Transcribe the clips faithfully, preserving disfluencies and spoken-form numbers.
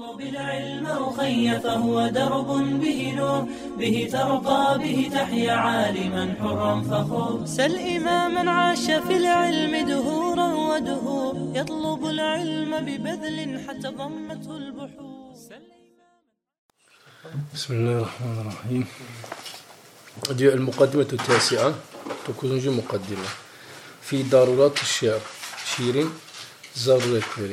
اطلب العلم أخي فهو درب به نور به ترقى به تحيا عالما حرا فخور سل إماما عاش في العلم دهورا ودهور يطلب العلم ببذل حتى ضمته البحور. بسم الله الرحمن الرحيم. diyor el-mukaddimetü tâsi'a, dokuzuncu mukaddime. Fi darurat-ı şiir, şiirin zaruretleri.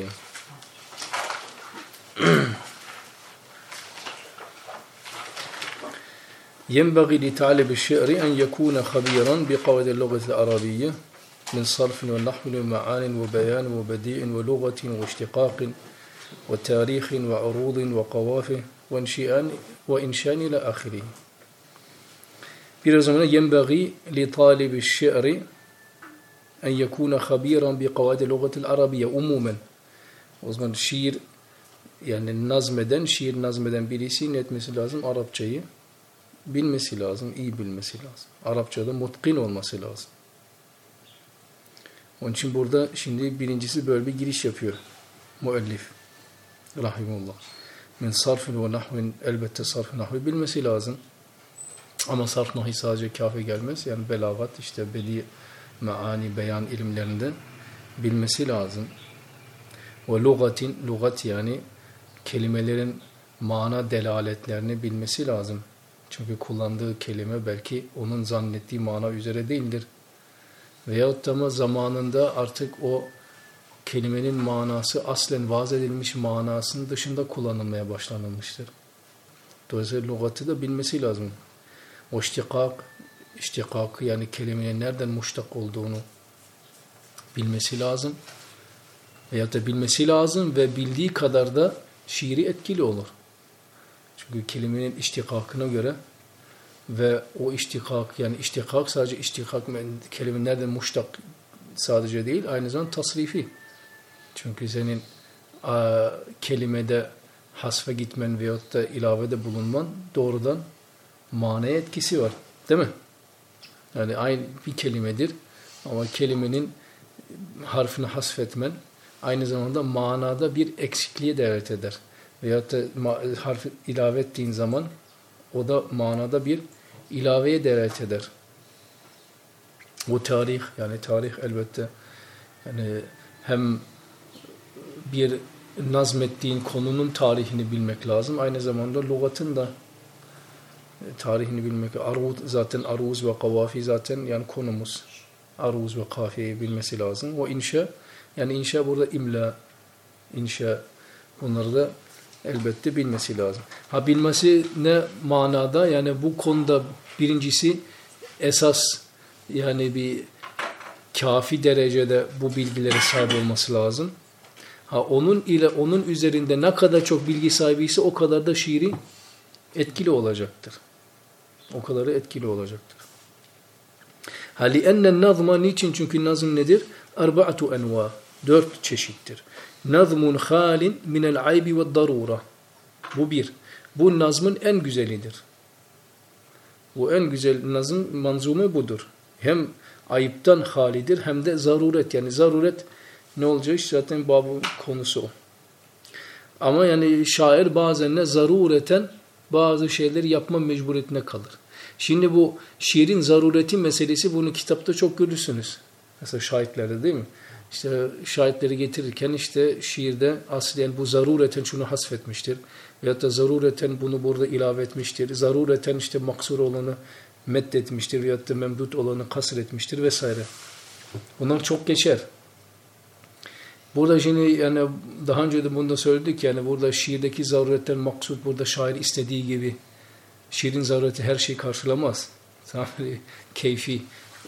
ينبغي لطالب الشعر أن يكون خبيرا بقواعد اللغة العربية من صرف ونحو ومعان وبيان وبديع ولغة واشتقاق وتاريخ وعروض وقوافه وإنشاء وإنشاء إلى آخره. Biraz sonra ينبغي لطالب الشعر أن يكون خبيرا بقواعد اللغة العربية umumen. O zaman şiir yani nazmeden, şiir nazmeden birisi ne etmesi lazım? Arapçayı bilmesi lazım, iyi bilmesi lazım. Arapçada mutkin olması lazım. Onun için burada şimdi birincisi böyle bir giriş yapıyor müellif rahimullah. Min sarfin ve nahvin, elbette sarf nahvi bilmesi lazım. Ama sarf nahvi sadece kafi gelmez. Yani belagat, işte bedi, maani, beyan ilimlerinden bilmesi lazım. Ve lugatin, lugat yani kelimelerin mana delaletlerini bilmesi lazım. Çünkü kullandığı kelime belki onun zannettiği mana üzere değildir. Veyahut da zamanında artık o kelimenin manası aslen vaz edilmiş manasının dışında kullanılmaya başlanılmıştır. Dolayısıyla lügatı da bilmesi lazım. O iştikak, iştikakı yani kelimenin nereden muştak olduğunu bilmesi lazım. Veyahut da bilmesi lazım ve bildiği kadar da şiiri etkili olur. Çünkü kelimenin iştikakına göre ve o iştikak yani iştikak sadece iştikak kelime nereden muştak sadece değil aynı zamanda tasrifi. Çünkü senin a, kelimede hasfe gitmen veyahut da ilavede bulunman doğrudan manaya etkisi var. Değil mi? Yani aynı bir kelimedir ama kelimenin harfini hasfetmen aynı zamanda manada bir eksikliğe delalet eder. Veyahut da harfi ilave ettiğin zaman o da manada bir ilaveye delalet eder. O tarih yani tarih elbette yani hem bir nazmettiğin konunun tarihini bilmek lazım. Aynı zamanda lügatın da tarihini bilmek. Aruz zaten aruz ve kavafi zaten yani konumuz. Aruz ve kafiyeyi bilmesi lazım. O inşa yani inşa burada imla inşa bunları da elbette bilmesi lazım. Ha bilmesi ne manada? Yani bu konuda birincisi esas yani bir kafi derecede bu bilgilere sahip olması lazım. Ha onun ile onun üzerinde ne kadar çok bilgi sahibiyse o kadar da şiiri etkili olacaktır. O kadar etkili olacaktır. Ha li'ennen nazma niçin? Çünkü nazm nedir? Arba'atu enva. Dört çeşittir. Nazmun halin minel aybi ve darura. Bu bir. Bu nazmın en güzelidir. Bu en güzel nazım manzumu budur. Hem ayıptan halidir hem de zaruret. Yani zaruret ne olacak? Zaten babın konusu o. Ama yani şair bazen ne zarureten bazı şeyleri yapma mecburiyetine kalır. Şimdi bu şiirin zarureti meselesi bunu kitapta çok görürsünüz. Mesela şahitlerde değil mi? İşte şahitleri getirirken işte şiirde aslen bu zarureten şunu hasfetmiştir. Veyahut da zarureten bunu burada ilave etmiştir. Zarureten işte maksur olanı meddetmiştir. Veyahut da memdut olanı kasır etmiştir vesaire. Bunlar çok geçer. Burada şimdi yani daha önce de bunu da söyledik yani burada şiirdeki zaruretten maksud burada şair istediği gibi şiirin zarureti her şeyi karşılamaz. Sadece keyfi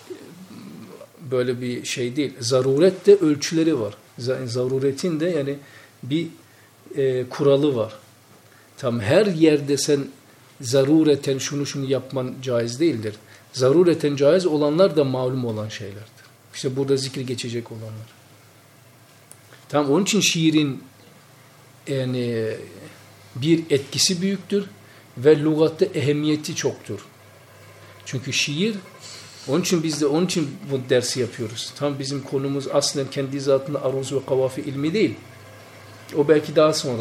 böyle bir şey değil. Zaruret de ölçüleri var. Zaruretin de yani bir e, kuralı var. Tam her yerde sen zarureten şunu şunu yapman caiz değildir. Zarureten caiz olanlar da malum olan şeylerdir. İşte burada zikri geçecek olanlar. Tam onun için şiirin yani bir etkisi büyüktür ve lügatta ehemmiyeti çoktur. Çünkü şiir onun için biz de onun için bu dersi yapıyoruz. Tam bizim konumuz aslen kendi zatında aruz ve kavafi ilmi değil. O belki daha sonra.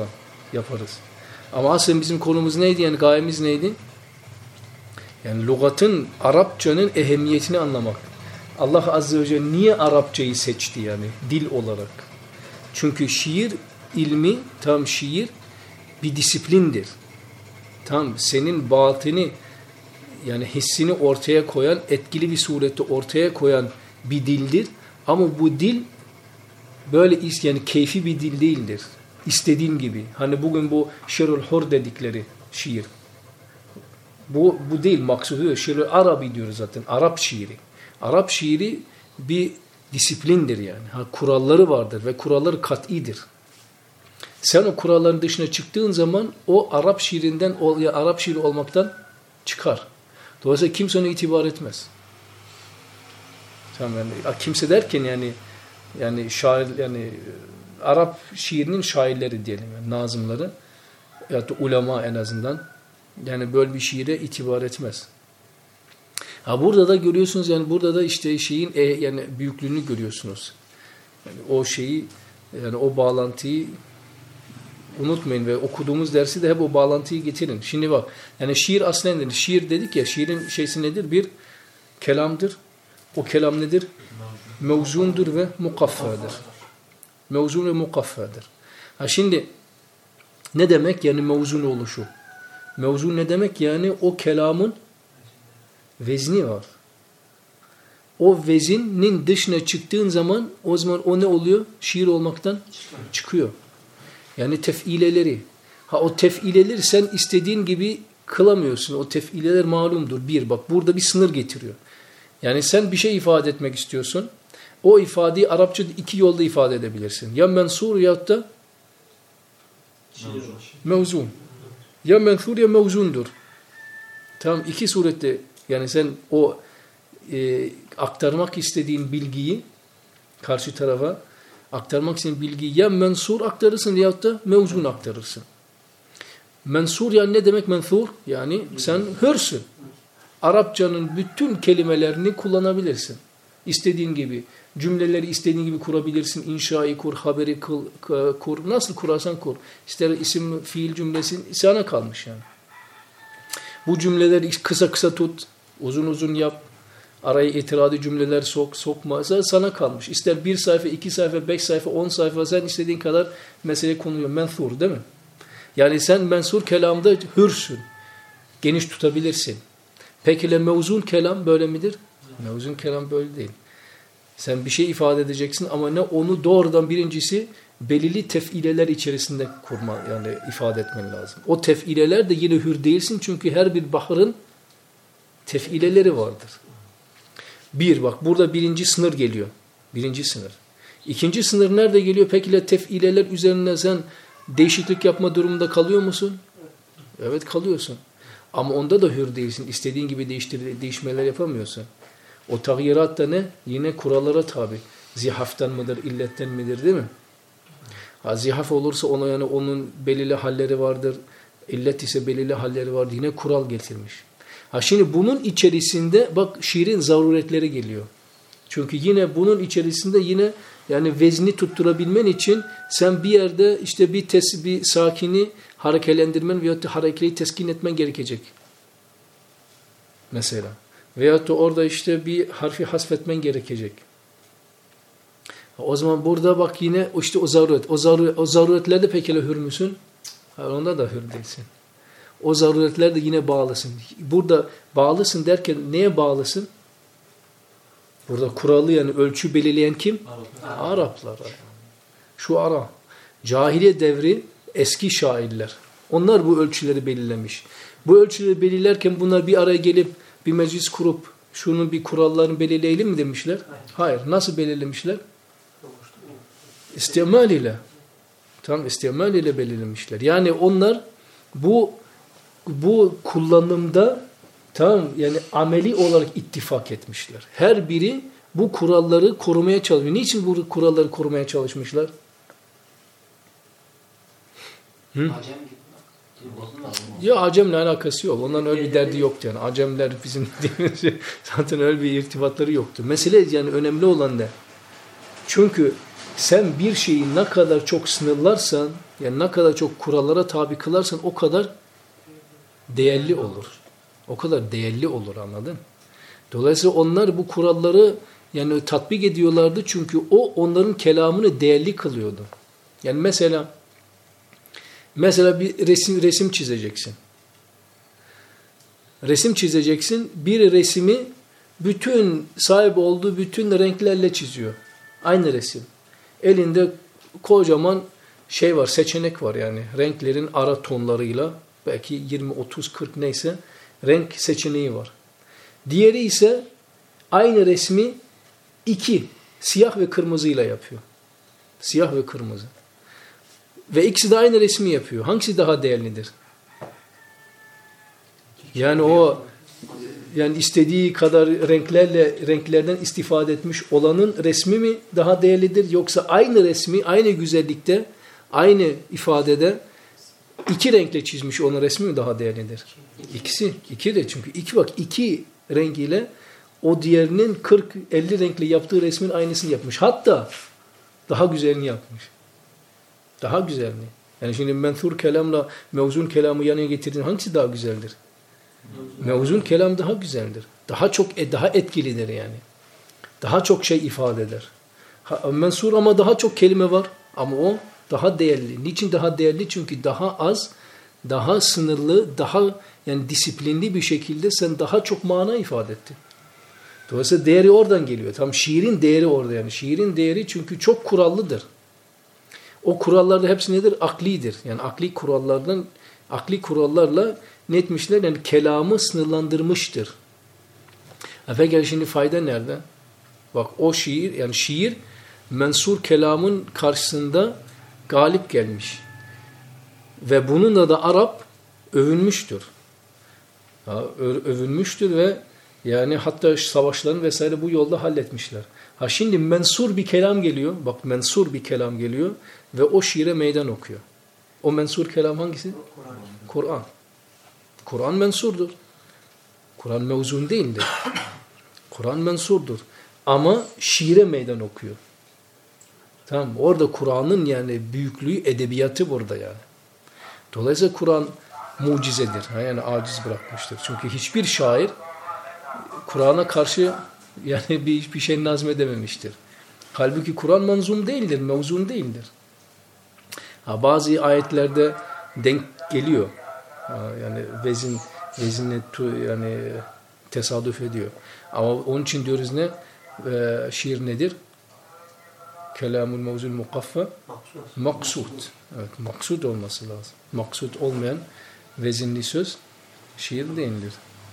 yaparız. Ama aslında bizim konumuz neydi? Yani gayemiz neydi? Yani lügatın, Arapçanın ehemmiyetini anlamak. Allah Azze ve Celle niye Arapçayı seçti yani dil olarak? Çünkü şiir ilmi, tam şiir bir disiplindir. Tam senin batını yani hissini ortaya koyan, etkili bir surette ortaya koyan bir dildir. Ama bu dil böyle yani keyfi bir dil değildir. İstediğin gibi. Hani bugün bu şiirul hur dedikleri şiir. Bu, bu değil maksudu. Şiirul Arabi diyoruz zaten. Arap şiiri. Arap şiiri bir disiplindir yani. Ha, kuralları vardır ve kuralları kat'idir. Sen o kuralların dışına çıktığın zaman o Arap şiirinden, ya Arap şiiri olmaktan çıkar. Dolayısıyla kimse ona itibar etmez. Tamam yani kimse derken yani yani şair yani Arap şiirinin şairleri diyelim yani nazımları ya da ulema en azından yani böyle bir şiire itibar etmez. Ha burada da görüyorsunuz yani burada da işte şeyin e, yani büyüklüğünü görüyorsunuz. Yani o şeyi yani o bağlantıyı unutmayın ve okuduğumuz dersi de hep o bağlantıyı getirin. Şimdi bak yani şiir aslen nedir? Şiir dedik ya şiirin şeysi nedir? Bir kelamdır. O kelam nedir? Mevzundur ve mukaffadır. Mevzun ve mukaffadır. Ha şimdi ne demek yani mevzun oluşu? Mevzun ne demek? Yani o kelamın vezni var. O vezinin dışına çıktığın zaman o zaman o ne oluyor? Şiir olmaktan çıkıyor. Yani tefileleri. Ha o tefileleri sen istediğin gibi kılamıyorsun. O tefileler malumdur. Bir bak burada bir sınır getiriyor. Yani sen bir şey ifade etmek istiyorsun. O ifadeyi Arapçada iki yolda ifade edebilirsin. Ya mensur ya da mevzun. Ya mensur ya mevzundur. Tamam iki surette yani sen o e, aktarmak istediğin bilgiyi karşı tarafa aktarmak istediğin bilgiyi ya mensur aktarırsın ya da mevzun aktarırsın. Mensur yani ne demek mensur? Yani sen hürsün. Arapçanın bütün kelimelerini kullanabilirsin. İstediğin gibi. Cümleleri istediğin gibi kurabilirsin. İnşayı kur, haberi kur. Nasıl kurarsan kur. İster isim, fiil cümlesi sana kalmış yani. Bu cümleleri kısa kısa tut. Uzun uzun yap. Araya itiradi cümleler sok, sokma. Sana kalmış. İster bir sayfa, iki sayfa, beş sayfa, on sayfa sen istediğin kadar mesele konuyor. Mensur değil mi? Yani sen mensur kelamda hürsün. Geniş tutabilirsin. Peki le mevzun kelam böyle midir? Mevzun kelam böyle değil. Sen bir şey ifade edeceksin ama ne onu doğrudan birincisi belirli tefileler içerisinde kurma yani ifade etmen lazım. O tefileler de yine hür değilsin çünkü her bir baharın tefileleri vardır. Bir bak burada birinci sınır geliyor. Birinci sınır. İkinci sınır nerede geliyor? Peki le tefileler üzerine sen değişiklik yapma durumunda kalıyor musun? Evet kalıyorsun. Ama onda da hür değilsin. İstediğin gibi değiştir, değişmeler yapamıyorsun. O tağyirat da ne? Yine kurallara tabi. Zihaftan mıdır, illetten midir değil mi? Ha, zihaf olursa ona yani onun belirli halleri vardır. İllet ise belirli halleri vardır. Yine kural getirmiş. Ha şimdi bunun içerisinde bak şiirin zaruretleri geliyor. Çünkü yine bunun içerisinde yine yani vezni tutturabilmen için sen bir yerde işte bir tes bir sakini harekelendirmen veyahut da hareketi teskin etmen gerekecek. Mesela. Veyahut da orada işte bir harfi hasfetmen gerekecek. O zaman burada bak yine işte o zaruret. O, zaruret, o zaruretlerde peki hür müsün? Hayır, onda da hür değilsin. O zaruretlerde yine bağlısın. Burada bağlısın derken neye bağlısın? Burada kuralı yani ölçü belirleyen kim? Arap. Araplar. Şu ara. Cahiliye devri eski şairler. Onlar bu ölçüleri belirlemiş. Bu ölçüleri belirlerken bunlar bir araya gelip bir meclis kurup şunun bir kurallarını belirleyelim mi demişler? Hayır. Nasıl belirlemişler? İstimal ile. Tam istimal ile belirlemişler. Yani onlar bu bu kullanımda tam yani ameli olarak ittifak etmişler. Her biri bu kuralları korumaya çalışıyor. Niçin bu kuralları korumaya çalışmışlar? Hı? Ya Acem'le alakası yok. Onların öyle bir derdi yoktu yani. Acemler bizim zaten öyle bir irtibatları yoktu. Mesele yani önemli olan ne? Çünkü sen bir şeyi ne kadar çok sınırlarsan, yani ne kadar çok kurallara tabi kılarsan o kadar değerli olur. O kadar değerli olur, anladın? Dolayısıyla onlar bu kuralları yani tatbik ediyorlardı çünkü o onların kelamını değerli kılıyordu. Yani mesela mesela bir resim resim çizeceksin. Resim çizeceksin. Bir resmi bütün sahip olduğu bütün renklerle çiziyor. Aynı resim. Elinde kocaman şey var, seçenek var yani. Renklerin ara tonlarıyla belki yirmi, otuz, kırk neyse renk seçeneği var. Diğeri ise aynı resmi iki, siyah ve kırmızıyla yapıyor. Siyah ve kırmızı. Ve ikisi de aynı resmi yapıyor. Hangisi daha değerlidir? Yani o yani istediği kadar renklerle renklerden istifade etmiş olanın resmi mi daha değerlidir, yoksa aynı resmi aynı güzellikte aynı ifadede iki renkle çizmiş onun resmi mi daha değerlidir? İkisi. İki de çünkü iki bak iki rengiyle o diğerinin kırk elli renkli yaptığı resmin aynısını yapmış. Hatta daha güzelini yapmış. Daha güzelini. Yani şimdi menthur kelamla mevzun kelamı yanına getirdin, hangisi daha güzeldir? Mevzun kelam daha güzeldir. Daha çok daha etkilidir yani. Daha çok şey ifade eder. Mensur ama daha çok kelime var ama o daha değerli. Niçin daha değerli? Çünkü daha az, daha sınırlı, daha yani disiplinli bir şekilde sen daha çok mana ifade ettin. Dolayısıyla değeri oradan geliyor. Tam şiirin değeri orada yani. Şiirin değeri çünkü çok kurallıdır. O kurallar da hepsi nedir? Aklidir. Yani akli kurallardan, akli kurallarla ne etmişler? Yani kelamı sınırlandırmıştır. Peki şimdi fayda nerede? Bak o şiir, yani şiir mensur kelamın karşısında galip gelmiş. Ve bununla da Arap övünmüştür. Ha, övünmüştür ve yani hatta savaşların vesaire bu yolda halletmişler. Ha şimdi mensur bir kelam geliyor. Bak mensur bir kelam geliyor ve o şiire meydan okuyor. O mensur kelam hangisi? Kur'an. Kur'an mensurdur. Kur'an mevzun değildir. Kur'an mensurdur. Ama şiire meydan okuyor. Tamam, orada Kur'an'ın yani büyüklüğü, edebiyatı burada yani. Dolayısıyla Kur'an mucizedir. Yani aciz bırakmıştır. Çünkü hiçbir şair Kur'an'a karşı yani bir, bir şey nazmedememiştir. Halbuki Kur'an manzum değildir, mevzun değildir. Ha, bazı ayetlerde denk geliyor. Ha, yani vezin vezinle yani tesadüf ediyor. Ama onun için diyoruz ne? Ee, şiir nedir? Kelamul mevzul mukaffa maksud. Evet, maksud olması lazım. Maksud olmayan vezinli söz şiir değildir.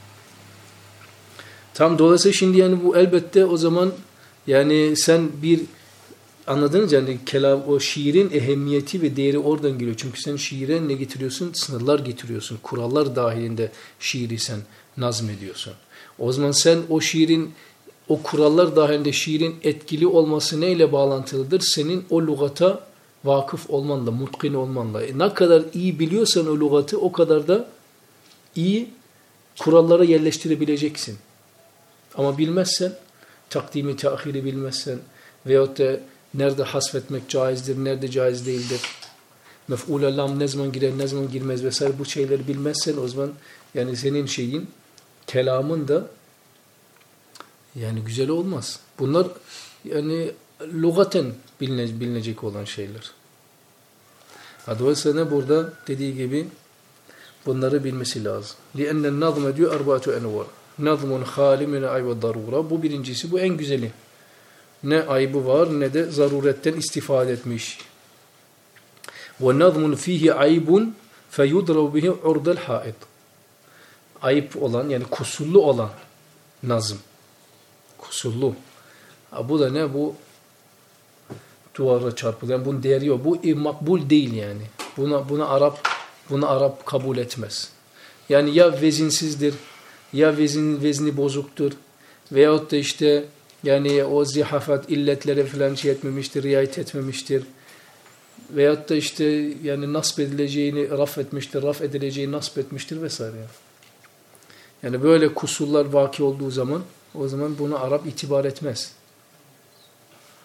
Tam dolayısıyla şimdi yani bu elbette o zaman yani sen bir anladınız yani kelam, o şiirin ehemmiyeti ve değeri oradan geliyor. Çünkü sen şiire ne getiriyorsun? Sınırlar getiriyorsun. Kurallar dahilinde şiiri sen nazmediyorsun. O zaman sen o şiirin, o kurallar dahilinde şiirin etkili olması neyle bağlantılıdır? Senin o lügata vakıf olmanla, mutkin olmanla. E ne kadar iyi biliyorsan o lügatı o kadar da iyi kurallara yerleştirebileceksin. Ama bilmezsen, takdimi, teahiri bilmezsen veyahut da nerede hasfetmek caizdir, nerede caiz değildir, mef'ul lam ne zaman girer, ne zaman girmez vesaire bu şeyleri bilmezsen o zaman yani senin şeyin, kelamın da yani güzel olmaz. Bunlar yani lügaten biline, bilinecek olan şeyler. Dolayısıyla burada dediği gibi bunları bilmesi lazım. لِأَنَّ النَّظْمَ diyor اَرْبَاتُ اَنْوَارٍ Nazmun hali min ayb ve darura. Bu birincisi, bu en güzeli. Ne aybı var ne de zaruretten istifade etmiş. Ve nazmun fihi aybun feyudrav bihi urdal haid. Ayıp olan yani kusurlu olan nazım. Kusurlu. Ha, bu da ne? Bu duvara çarpılıyor. Yani bunun değeri yok. Bu makbul değil yani. Buna buna Arap buna Arap kabul etmez. Yani ya vezinsizdir, ya vezin, vezni bozuktur veyahut da işte yani o zihafat illetlere falan şey etmemiştir, riayet etmemiştir veyahut da işte yani nasp edileceğini raf etmiştir, raf edileceğini nasp etmiştir vesaire. Yani böyle kusurlar vaki olduğu zaman o zaman bunu Arap itibar etmez.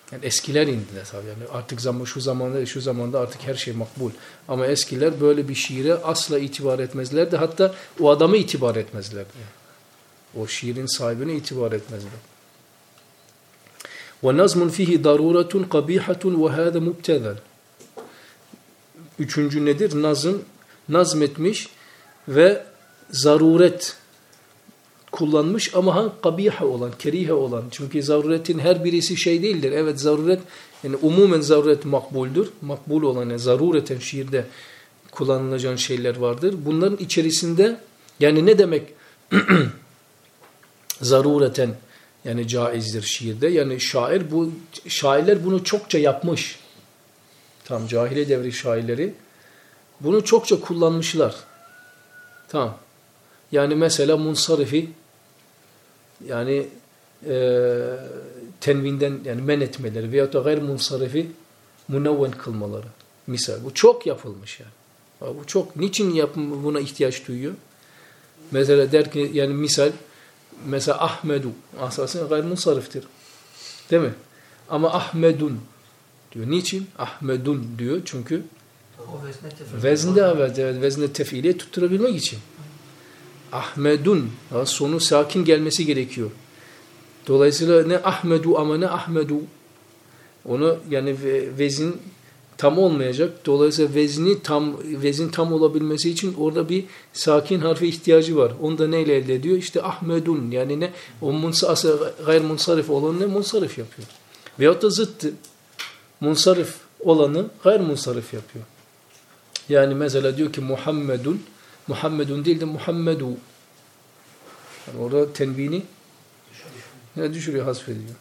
Yani eskiler indiler tabii. Yani artık zaman şu zamanda şu zamanda artık her şey makbul. Ama eskiler böyle bir şiire asla itibar etmezlerdi. Hatta o adamı itibar etmezlerdi. O şiirin sahibine itibar etmezler. Ve nazmun fihi daruratun kabihatun ve hâze mubtedel. Üçüncü nedir? Nazım, nazmetmiş ve zaruret kullanmış ama ha, kabiha olan, kerihe olan. Çünkü zaruretin her birisi şey değildir. Evet, zaruret, yani umumen zaruret makbuldür. Makbul olan, yani zarureten şiirde kullanılacak şeyler vardır. Bunların içerisinde, yani ne demek zarureten, yani caizdir şiirde. Yani şair bu, şairler bunu çokça yapmış. Tam cahiliye devri şairleri bunu çokça kullanmışlar. Tamam. Yani mesela munsarifi, yani e, tenvinden, yani men etmeleri veyahut da gayr munsarifi munevven kılmaları. Misal bu çok yapılmış yani. Bu çok. Niçin yapım buna ihtiyaç duyuyor? Mesela der ki, yani misal mesela Ahmedu aslında gayr munsariftir. Değil mi? Ama Ahmedun diyor. Niçin? Ahmedun diyor. Çünkü vezne evet, vezne tefiliye tutturabilmek için. Ahmedun, sonu sakin gelmesi gerekiyor. Dolayısıyla ne Ahmedu ama ne Ahmedu. Onu yani vezin tam olmayacak. Dolayısıyla vezni tam, vezin tam olabilmesi için orada bir sakin harfe ihtiyacı var. Onu da neyle elde ediyor? İşte Ahmedun, yani ne? O munsarif, gayr munsarif olanı ne? Munsarif yapıyor. Veyahut da zıttı. Munsarif olanı gayr munsarif yapıyor. Yani mesela diyor ki Muhammedun, Muhammedun değil de Muhammedu. Yani orada tenvini ne düşürüyor, hasfediyor.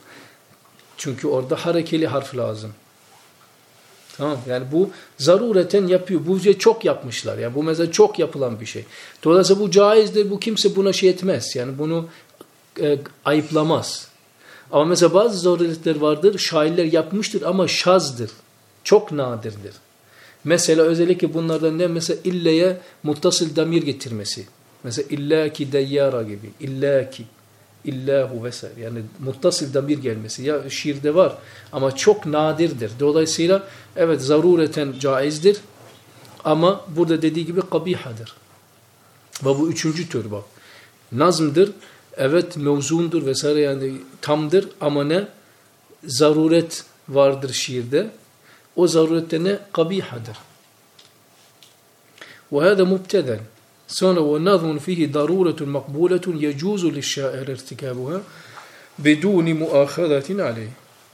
Çünkü orada harekeli harf lazım. Tamam, yani bu zarureten yapıyor. Bu şey çok yapmışlar. Yani bu mesela çok yapılan bir şey. Dolayısıyla bu caizdir. Bu kimse buna şey etmez. Yani bunu e, ayıplamaz. Ama mesela bazı zaruretler vardır. Şairler yapmıştır ama şazdır. Çok nadirdir. Mesela özellikle bunlardan ne? Mesela illeye muttasıl damir getirmesi. Mesela illaki deyyara gibi. İllaki. İllahu vesaire. Yani muttasıl damir gelmesi. Ya şiirde var ama çok nadirdir. Dolayısıyla evet zarureten caizdir. Ama burada dediği gibi kabihadır. Ve bu üçüncü tür bak. Nazmdır. Evet mevzundur vesaire, yani tamdır ama ne? Zaruret vardır şiirde. O zarurette ne? Kabihadır. Ve hâzâ mubteden. Sonra ve nazmun fihi daruretun makbuletun yecuzu lişşâir irtikâbuhâ bidûni muâkhadatin aleyh.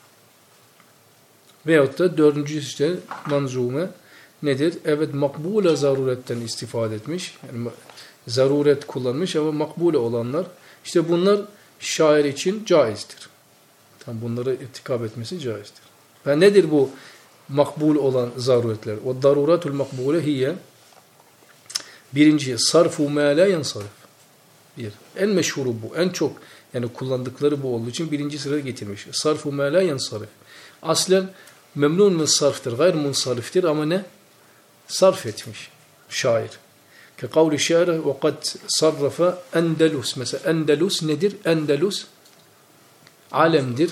Veyahut da dördüncü işte manzume nedir? Evet makbule zaruretten istifade etmiş. Yani zaruret kullanmış ama makbule olanlar. İşte bunlar şair için caizdir. Tam bunları irtikab etmesi caizdir. Ve nedir bu makbul olan zaruretler? O daruratul makbule hiye. Birinci, sarfu mâ lâ yansarif. Bir. En meşhuru bu. En çok yani kullandıkları bu olduğu için birinci sıraya getirmiş. Sarfu mâ lâ yansarif. Aslen memnun min sarftır, gayr munsariftir ama ne? Sarf etmiş şair. Ki kavli şair ve kad sarrafa Endelus. Mesela Endelus nedir? Endelus alemdir.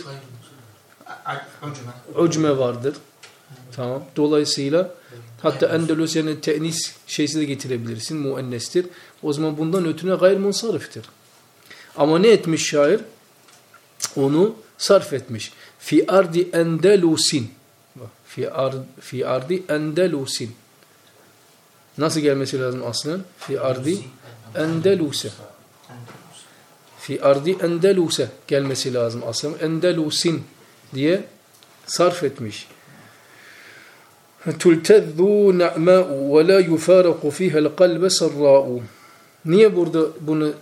Ucme vardır. Tamam. Dolayısıyla hatta Endelus yani te'nis şeysi de getirebilirsin. Muennestir. O zaman bundan ötürü gayr munsariftir. Ama ne etmiş şair? Onu sarf etmiş. Fi ardi Endelusin. Fi, ard, fi ardi Endelusin. Nasıl gelmesi lazım aslen? Fi ardi Endeluse. Fi ardi Endeluse gelmesi lazım aslen. Endelusin diye sarf etmiş. Tultezzu na'ma'u ve la yufaraku fiha'l kalbe sarra'u. Niye burada bunu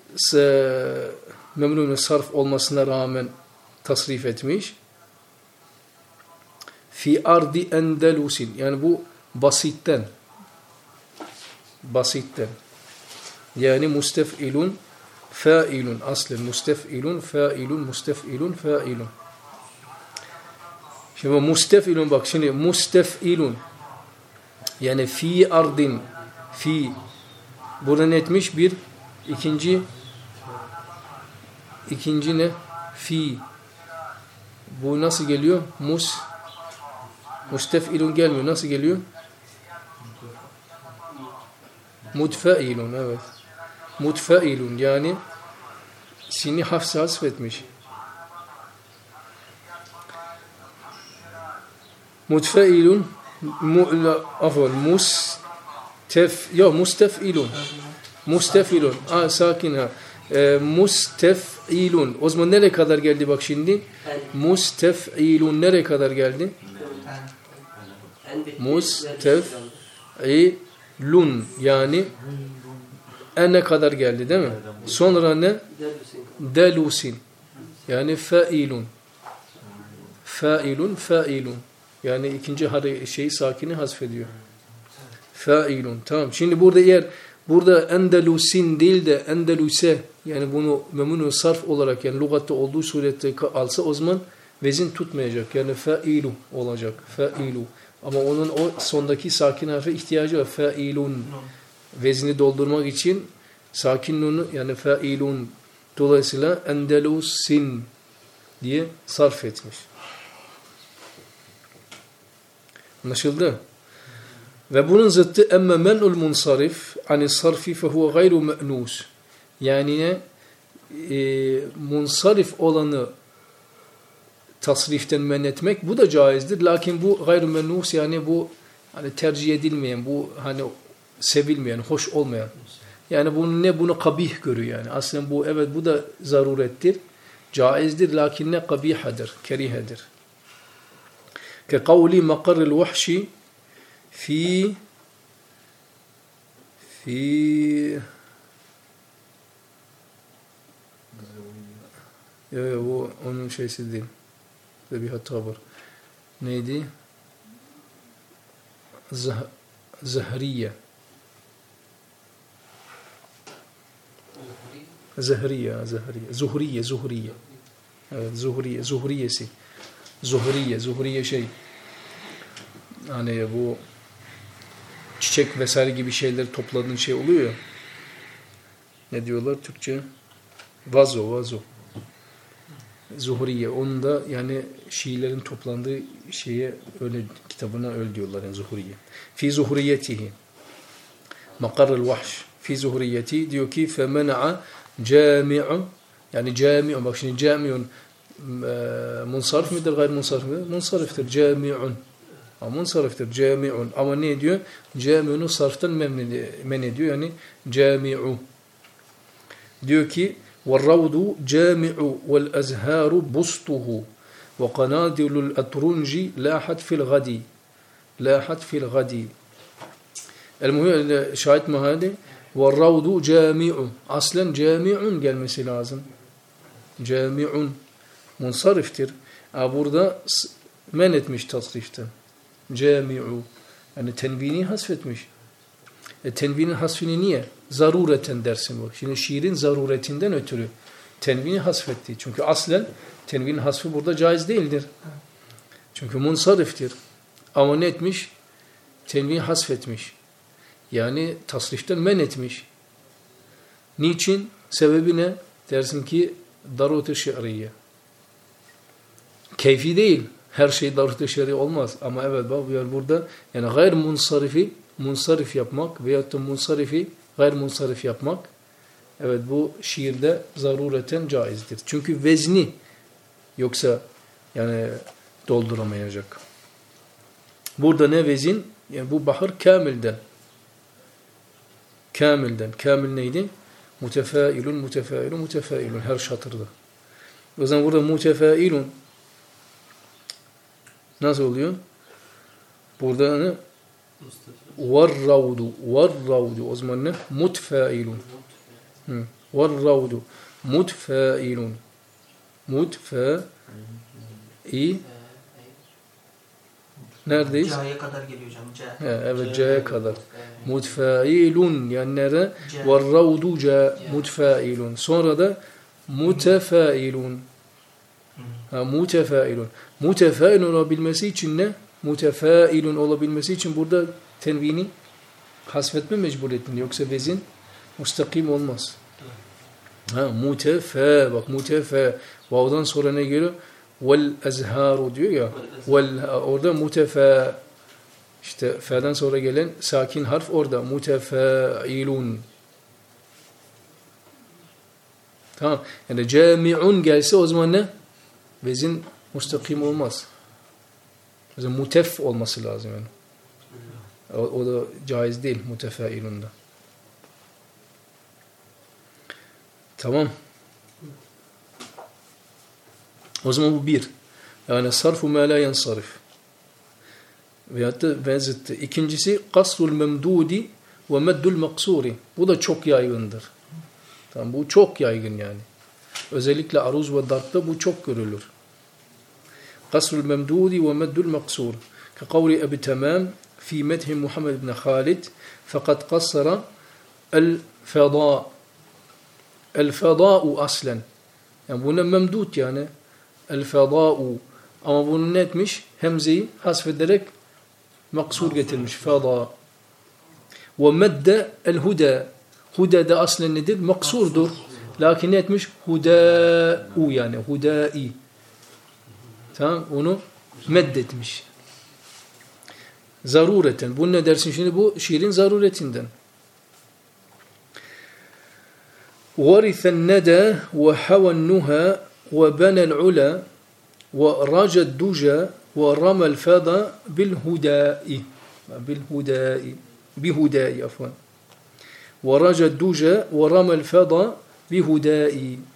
memnun sarf olmasına rağmen tasrif etmiş? Fi ardi Endelusin. Yani bu basitten. Basitten. Yani mustef'ilun fa'ilun. Aslen mustef'ilun fa'ilun mustef'ilun fa'ilun. Şimdi mustef'ilun bak şimdi mustef'ilun. Yani fi ardin. Fi. Burada ne etmiş? Bir. İkinci. İkinci ne? Fi. Bu nasıl geliyor? Mus mustef'ilun gelmiyor. Nasıl geliyor? Mutfeilun, evet. Mutfeilun yani sini hafsa hasfetmiş. Mutfeilun mu, afwan mustef ya mustefilun. Mustefilun. Aa, sakin ha. E, mustefilun. O zaman nereye kadar geldi bak şimdi? Mustefilun nereye kadar geldi? Mustefilun yani ene kadar geldi değil mi? Sonra ne? Delusin. Yani failun. Failun, failun. Yani ikinci şeyi sakini hasfediyor. Failun. Tamam. Şimdi burada eğer burada endelusin değil de endeluse yani bunu memnun sarf olarak yani lügatta olduğu surette alsa o zaman vezin tutmayacak. Yani failu olacak. Failu. Ama onun o sondaki sakin harfe ihtiyacı var. Failun. Vezni doldurmak için sakin nunu yani failun. Dolayısıyla endelusin diye sarf etmiş. Anlaşıldı? Ve bunun zıttı emme men'ul munsarif ani sarfi fehuve gayru me'nus. Yani ne? E, munsarif olanı tasriften men etmek bu da caizdir. Lakin bu gayru me'nus yani bu hani tercih edilmeyen, bu hani sevilmeyen, hoş olmayan. Yani bunu ne bunu kabih görüyor yani. Aslında bu evet bu da zarurettir. Caizdir lakin ne kabihadır, kerihedir. Ke kavli makarril vahşi fi fi ya, ya bu onun şeysi değil. Bir hata var. Neydi? Zah Zahriye. Zahriye, Zahriye. Zuhriye, Zuhriye. Evet, Zuhriye, Zuhriyesi. Zuhriye, Zuhriye şey. Hani bu çiçek vesaire gibi şeyler topladığın şey oluyor ya. Ne diyorlar Türkçe? Vazo, vazo. Zuhriye. Onun da yani Şiilerin toplandığı şeye öyle kitabına öyle diyorlar yani Zuhriye. Fi zuhriyetihi. Makarrul vahş. Fi zuhriyeti diyor ki femena'a cami'un yani cami'un bak şimdi cami'un munsarif midir gayr munsarif midir? Munsariftir. Cami'un. Ama munsariftir. Cami'un. Ama ne diyor? Cami'unu sarftan men ediyor. Yani cami'u. Diyor ki وَالرَّوْدُ جَامِعُ وَالْأَزْهَارُ بُسْطُهُ وَقَنَادِلُ الْأَتْرُنْجِ لَاحَتْ فِي الْغَدِي لَاحَتْ فِي الْغَدِي El-muhim şahit mahali وَالرَّوْدُ جَامِعُ aslen cami'un gelmesi lazım. Cami'un munsariftir. Ama burada men etmiş tasriften. Cami'u yani tenvini hasfetmiş. E, tenvinin hasfini niye? Zarureten dersin bu. Şimdi şiirin zaruretinden ötürü tenvini hasfetti. Çünkü aslen tenvinin hasfı burada caiz değildir. Çünkü munsariftir. Ama ne etmiş? Tenvini hasfetmiş. Yani tasriften men etmiş. Niçin? Sebebi ne? Dersin ki darut-ı şi'riye. Keyfi değil. Her şey darut-ı şi'ri olmaz. Ama evet bak yani burada yani gayr munsarifi munsarif yapmak veyahut da munsarifi gayr munsarif yapmak evet bu şiirde zarureten caizdir. Çünkü vezni yoksa yani dolduramayacak. Burada ne vezin? Yani bu bahar kamilden. Kamilden. Kamil neydi? Mutefailun, mutefailun, mutefailun. Her şatırda. O zaman burada mutefailun nasıl oluyor? Burada ne? وَالرَّوْدُ وَالرَّوْدُ o zaman ne? Mutfailun. وَالرَّوْدُ mutfailun. Mutfa i neredeyiz? C'ye kadar geliyor hocam. C. He, evet C'ye kadar. Mutfailun yani nere? وَالرَّوْدُ C mutfailun. Sonra da mutefailun. Ha, mutefailun. Mutefailun olabilmesi için ne? Mutefailun olabilmesi için burada tenvini hasfetme mecburiyetin. Yoksa vezin mustakim olmaz. Ha, mutefa bak mutefa. Vav'dan sonra ne geliyor? vel ezharu diyor ya. Vel, orada mutefe işte fe'den sonra gelen sakin harf orada. Mutefeilun. Tamam. Yani cami'un gelse o zaman ne? Vezin mustakim olmaz. O zaman mutef olması lazım yani. O, o da caiz değil mutefeilunda. Tamam. O zaman bu bir. Yani sarfu ma la yansarif. Veyahut da benzetti. İkincisi kasrul memdudi ve meddul maksuri. Bu da çok yaygındır. Tamam, bu çok yaygın yani. Özellikle aruz ve darpta bu çok görülür. Kasrul memdudi ve meddul maksur. Ka kavli Ebi Temam fi medhi Muhammed ibn Khalid fakat kassara el feda el feda'u aslen. Yani buna memdud yani el feda'u. Ama bunu ne etmiş? Hemzeyi hasfederek maksur getirmiş. Feda. Ve medde el huda. Huda da aslen nedir? Maksurdur. Lakin ne etmiş? Huda'u yani. Huda'i. Tamam. Onu meddetmiş. Zarureten. Bu ne dersin şimdi? Bu şiirin zaruretinden. وَرِثَ النَّدَى وَحَوَى النُّهَى وَبَنَى الْعُلَى وَرَجَ الدُّجَى وَرَمَى الْفَضَى بِالْهُدَاءِ بِالْهُدَاءِ بِهُدَاءِ عفوا وَرَجَ الدُّجَى وَرَمَى الْفَضَى بِهُدَاءِ.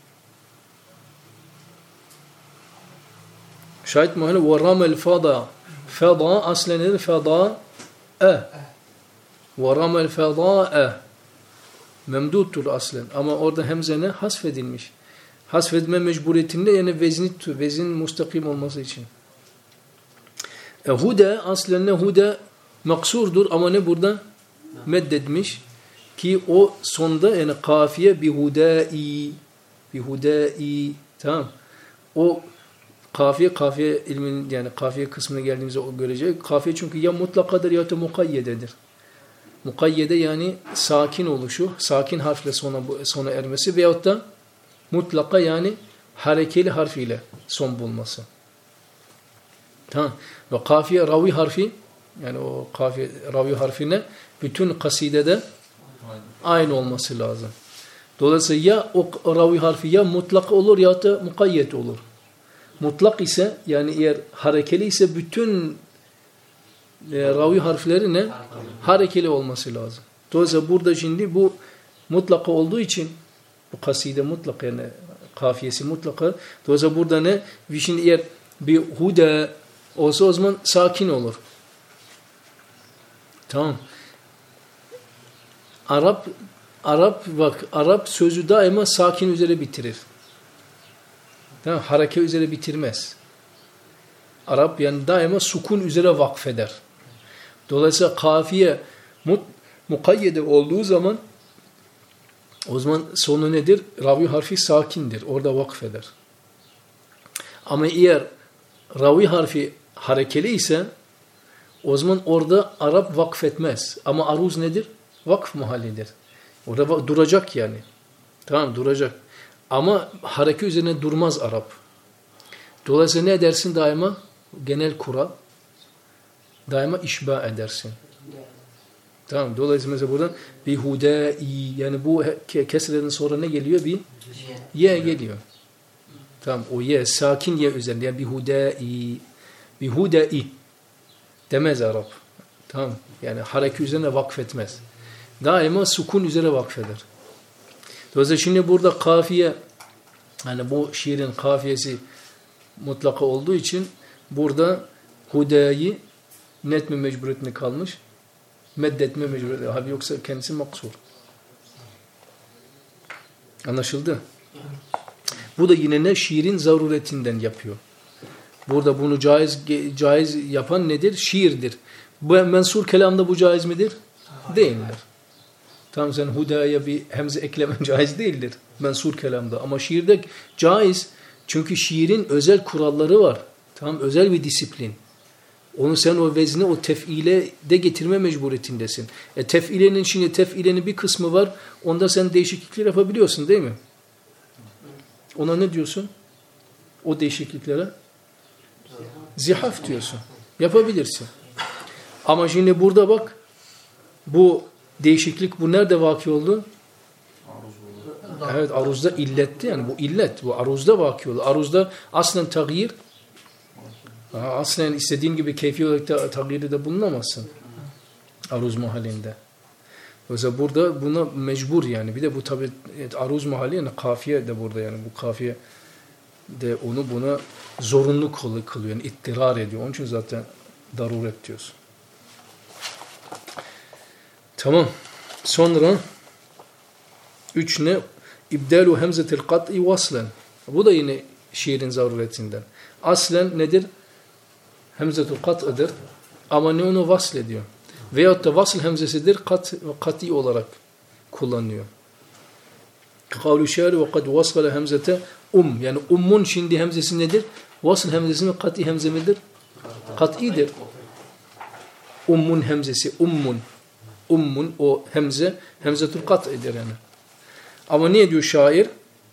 Şahit muhalle وَرَمَى الْفَضَى. Fada aslen nedir? Fada e. وَرَمَى الْفَضَاءَ memduttur aslen. Ama orada hemze ne? Hasfedilmiş. Hasfedilme mecburiyetinde yani vezni, vezin mustakim olması için. E, huda aslen ne? Huda maksurdur ama ne burada? Meddetmiş. Ki o sonda yani kafiye bihudai bihudai tamam. O kafiye kafiye ilmin yani kafiye kısmına geldiğimizde o görecek. Kafiye çünkü ya mutlakadır ya da mukayyededir. Mukayyede yani sakin oluşu, sakin harfle sona sona ermesi veyahut da mutlaka yani harekeli harfiyle son bulması. Tamam. Ve kafiye ravi harfi yani o kafiye ravi harfine bütün kasidede aynı olması lazım. Dolayısıyla ya o ravi harfi ya mutlak olur ya da mukayyet olur. Mutlak ise yani eğer harekeli ise bütün e, ravi harfleri ne? Harekeli olması lazım. Dolayısıyla burada şimdi bu mutlaka olduğu için bu kaside mutlak yani kafiyesi mutlaka. Dolayısıyla burada ne? Şimdi eğer bir huda olsa o zaman sakin olur. Tamam. Arap Arap bak Arap sözü daima sakin üzere bitirir. Tamam, hareke üzere bitirmez. Arap yani daima sukun üzere vakfeder. Dolayısıyla kafiye mut, mukayyede olduğu zaman o zaman sonu nedir? Ravi harfi sakindir. Orada vakfeder. Ama eğer ravi harfi harekeli ise o zaman orada Arap vakfetmez. Ama aruz nedir? Vakf mahallidir. Orada duracak yani. Tamam duracak. Ama hareke üzerine durmaz Arap. Dolayısıyla ne edersin daima? Genel kural. Daima işba edersin. Tamam. Dolayısıyla mesela buradan bir hudai yani bu kesreden sonra ne geliyor? Bir ye geliyor. Tamam. O ye sakin ye üzerinde yani bir hudai bir hudai demez Arap. Tamam. Yani hareke üzerine vakfetmez. Daima sukun üzere vakfeder. Dolayısıyla şimdi burada kafiye yani bu şiirin kafiyesi mutlaka olduğu için burada hudayı netme mecburiyetine kalmış. Meddetme mecburiyetine. Abi yoksa kendisi maksur. Anlaşıldı? Bu da yine ne? Şiirin zaruretinden yapıyor. Burada bunu caiz caiz yapan nedir? Şiirdir. Bu mensur kelamda bu caiz midir? Değildir. Tamam sen hudaya bir hemze eklemen caiz değildir. Mensur kelamda. Ama şiirde caiz. Çünkü şiirin özel kuralları var. Tamam özel bir disiplin. Onu sen o vezni o tef'ile de getirme mecburiyetindesin. E tef'ilenin şimdi tef'ilenin bir kısmı var. Onda sen değişiklikler yapabiliyorsun değil mi? Ona ne diyorsun? O değişikliklere? Zihaf diyorsun. Yapabilirsin. Ama şimdi burada bak, bu değişiklik bu nerede vaki oldu? Evet, aruzda illetti, yani bu illet, bu aruzda vaki oldu. Aruzda aslen tağyir, aslen istediğin gibi keyfi olarak da tağyiri de bulunamazsın aruz mahallinde. Mesela burada buna mecbur yani. Bir de bu tabi aruz mahalli, yani kafiye de burada, yani bu kafiye de onu buna zorunlu kılıyor, yani ittirar ediyor. Onun için zaten daruret diyorsun. Tamam. Sonra üç ne? İbdalu hemzetil kat'i vaslen. Bu da yine şiirin zaruretinden. Aslen nedir? Hemzetul kat'ıdır. Ama ne onu vasl ediyor? Veyahut da vasl hemzesidir, kat, kat'i olarak kullanıyor. Kavlu şairi ve kad vasgala hemzete um. Yani ummun şimdi hemzesi nedir? Vasl hemzesi mi, kat'i hemze midir? Kat'idir. Ummun hemzesi, ummun. Ummun, o hemze, hemzetul kat'idir yani. Ama ne diyor şair?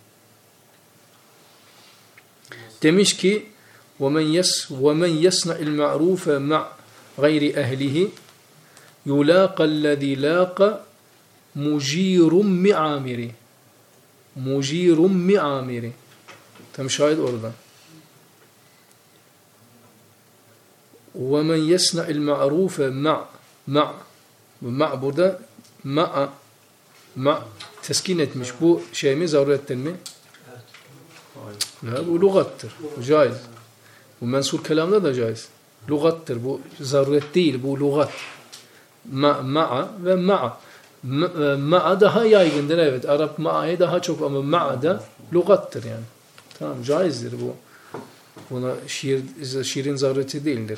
Demiş ki وَمَنْ يَسْ وَمَنْ يَسْنَعِ الْمَعْرُوفَ مَعْ غَيْرِ أَهْلِهِ يُلَاقَ الَّذِي لَاقَ مُجِيرٌ مِعَامِرِ مُجِيرٌ مِعَامِرِ. Tam şahit orada. وَمَنْ يَسْنَعِ الْمَعْرُوفَ مَعْ مَعْ ma burada ma ma teskin etmiş. Bu şey mi, zaruretten mi? Evet. Ya, bu lügattır. Bu caiz. Bu mensur kelamda da caiz. Lügattır. Bu zaruret değil. Bu lügat. Ma, ma'a ve ma'a. Ma'a daha yaygındır. Evet. Arap ma'a'ya daha çok ama ma'a da lügattır yani. Tamam. Caizdir bu. Buna şiir, şiirin zarureti değildir.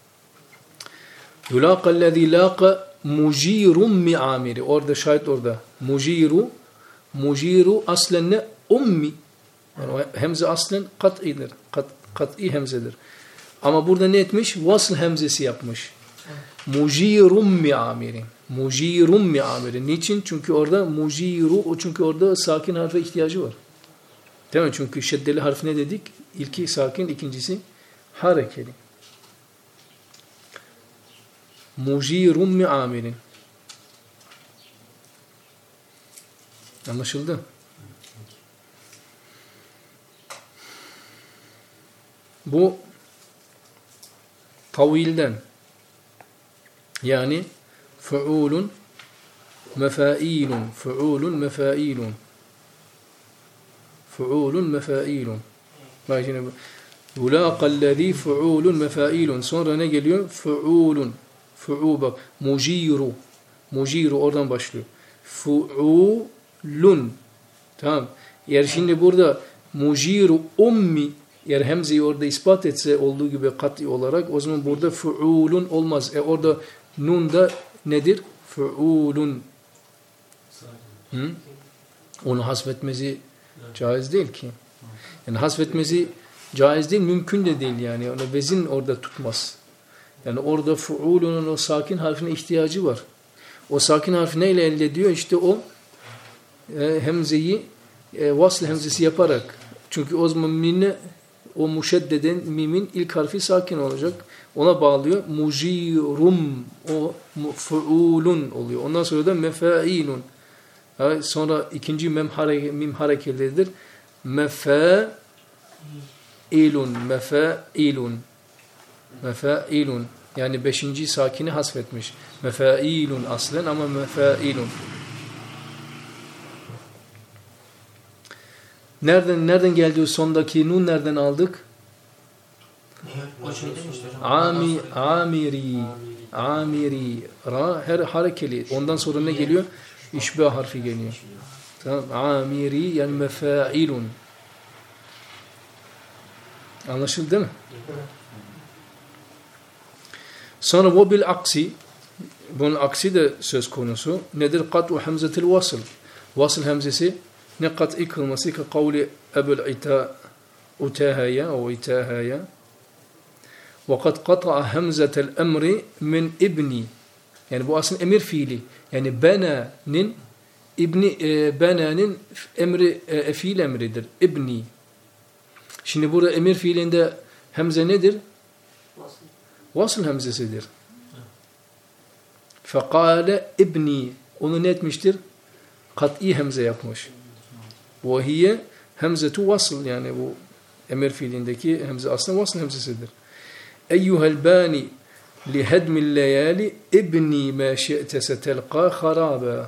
Yulâqa allezî lâqa mucirun mi'amiri. Orada şahit orada. Muciru. Muciru aslen ne? Ummi. Yani hemze aslen kat'idir. Kat, kat'i hemzedir. Ama burada ne etmiş? Vasl hemzesi yapmış. Mucirun mi'amiri. Mucirun mi'amiri. Niçin? Çünkü orada muciru, çünkü orada sakin harfe ihtiyacı var. Değil mi? Çünkü şeddeli harf ne dedik? İlki sakin, ikincisi harekeli. Mucirun mi'amirin. Anlaşıldı? Bu tavilden, yani fuulun mefailun, fuulun mefailun, fuulun mefailun. Bak şimdi yulâqallezî fuulun mefailun. Sonra ne geliyor? Fuulun. Fu'u bak. Muciru. Muciru oradan başlıyor. Fu'ulun. Tamam. Eğer şimdi burada muciru ummi, eğer hemzeyi orada ispat etse olduğu gibi kat'i olarak, o zaman burada fu'ulun olmaz. E orada nun da nedir? Fu'ulun. Hı? Onu hasfetmesi caiz değil ki. Yani hasfetmesi caiz değil, mümkün de değil yani. Onu vezin orada tutmaz. Yani orada fu'ulunun o sakin harfine ihtiyacı var. O sakin harfi neyle elde ediyor? İşte o e, hemzeyi e, vasl hemzesi yaparak. Çünkü o zaman minne, o muşeddeden mimin ilk harfi sakin olacak. Ona bağlıyor. Mucirum, o fu'ulun oluyor. Ondan sonra da mefailun. Evet, sonra ikinci mem hareke, mim harekelidir. Mefailun, mefailun. Mefailun. Yani beşinci sakini hasfetmiş. Mefailun aslen ama mefailun. Nereden nereden geldi o sondaki nun, nereden aldık? Ami, amiri, amiri. Ra her harekeli. Ondan sonra ne geliyor? İşbah harfi geliyor. Tamam. Amiri yani mefailun. Anlaşıldı değil mi? Sonra bu bil aksi, bunun aksi de söz konusu. Nedir? Kat'u hemzetil vasıl. Vasıl hemzesi ne kat'i kılması ki kavli ebul ita utahaya o itahaya. Ve kad kata'a hemzetel emri min ibni. Yani bu aslında emir fiili. Yani bena'nin ibni e, bena'nin emri e, fiil emridir. İbni. Şimdi burada emir fiilinde hemze nedir? vasıl hemzesidir. Fekale ibni. Onu ne etmiştir? Kat'i hemze yapmış. Vahiye hemzetu vasıl, yani bu emir fiilindeki hemze aslında vasıl hemzesidir. Eyyuhel bani lihedmil leyali ibni ma şi'te setelqa haraba.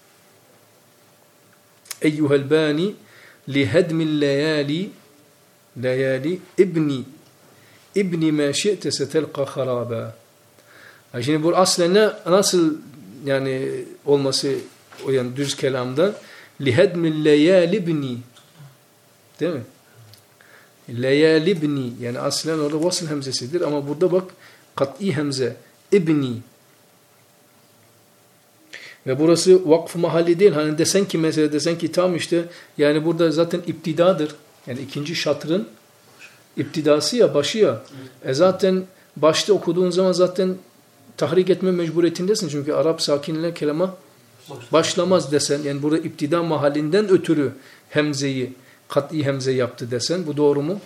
Eyyuhel bani lihedmil leyali leyali ibni ibni ma şi'te setelqa haraba. Şimdi bu aslında nasıl yani olması, o yani düz kelamda lihedmil leyali ibni, değil mi? Leyalibni, yani aslen orada vasıl hemzesidir ama burada bak kat'i hemze ibni. Ve burası vakf mahalli değil. Hani desen ki mesela desen ki tam işte yani burada zaten iptidadır. Yani ikinci şatrın iptidası ya, başı ya. E zaten başta okuduğun zaman zaten tahrik etme mecburiyetindesin. Çünkü Arap sakinle kelama başlamaz desen. Yani burada iptida mahallinden ötürü hemzeyi, kat'i hemze yaptı desen. Bu doğru mu?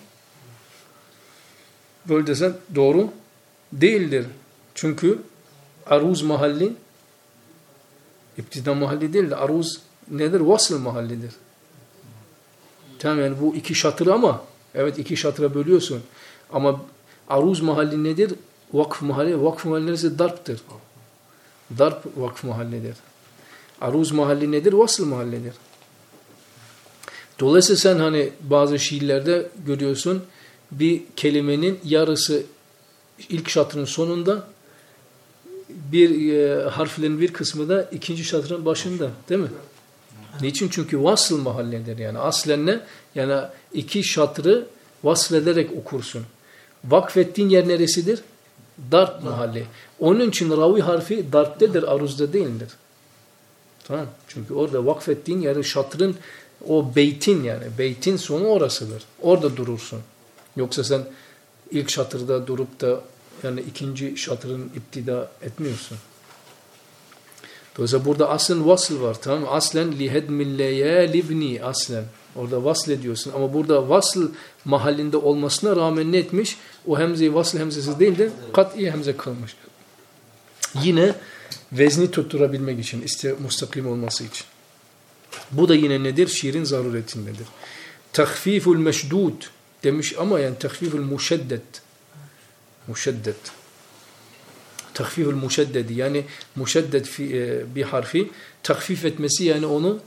Böyle desen doğru değildir. Çünkü aruz mahalli iptida mahalli değil de aruz nedir? Vasıl mahallidir. Tamam, yani bu iki şatır ama evet iki şatıra bölüyorsun. Ama aruz mahalli nedir? Vakf mahalli. Vakf mahalli neresi? Darptır. Darp vakf mahallidir. Aruz mahalli nedir? Vasıl mahallidir. Dolayısıyla sen hani bazı şiirlerde görüyorsun bir kelimenin yarısı ilk şatrın sonunda, bir e, harflerin bir kısmı da ikinci şatrın başında, değil mi? Niçin? Çünkü vasıl mahalledir yani. Aslen ne? Yani iki şatrı vaslederek okursun. Vakfettiğin yer neresidir? Darp mahalli. Onun için ravi harfi darptedir, aruzda değildir. Tamam. Çünkü orada vakfettiğin yer şatrın, o beytin yani. Beytin sonu orasıdır. Orada durursun. Yoksa sen ilk şatırda durup da yani ikinci şatırın iptida etmiyorsun. Dolayısıyla burada aslen vasıl var. Tamam mı? Aslen lihedmil leyalibni, aslen. Orada vasıl ediyorsun. Ama burada vasıl mahallinde olmasına rağmen ne etmiş? O hemzeyi vasıl hemzesi değil de kat'i hemze kılmış. Yine vezni tutturabilmek için, işte mustaklim olması için. Bu da yine nedir? Şiirin zaruretindedir. Tahfiful meşdud demiş ama yani tahfiful muşeddet. Muşeddet. Tahfiful muşeddedi, yani muşeddet bir harfi tahfif etmesi, yani onu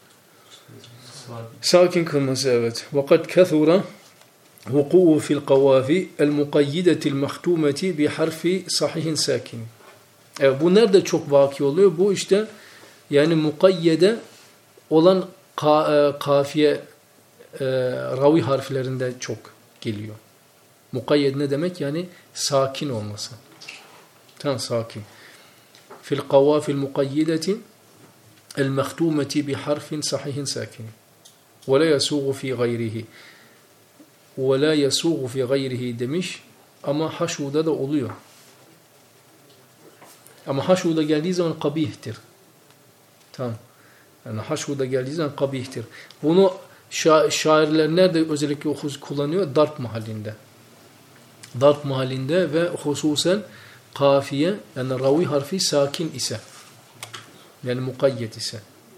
sakin kılması, evet. وَقَدْ كَثُرَ وُقُوهُ فِي الْقَوَافِ الْمُقَيِّدَةِ الْمَخْتُومَةِ بِحَرْفِ صَحِحٍ سَاكِنٍ. Evet, bu nerede çok vaki oluyor? Bu işte yani mukayyede olan ka, kafiye e, ravi harflerinde çok geliyor. Mukayyed ne demek? Yani sakin olması. Tam sakin. Fil kavafil mukayyideti el mehtumeti bi harfin sahihin sakin. Ve la yasuğu fi gayrihi. Ve la yasuğu fi gayrihi demiş ama haşuda da oluyor. Ama haşuda geldiği zaman kabihtir. Tamam. Yani haşuda geldiği zaman kabihtir. Bunu şa şairler nerede özellikle kullanıyor? Darp mahallinde. Darp mahallinde ve hususen kafiye, yani ravi harfi sakin ise, yani mukayyet ise.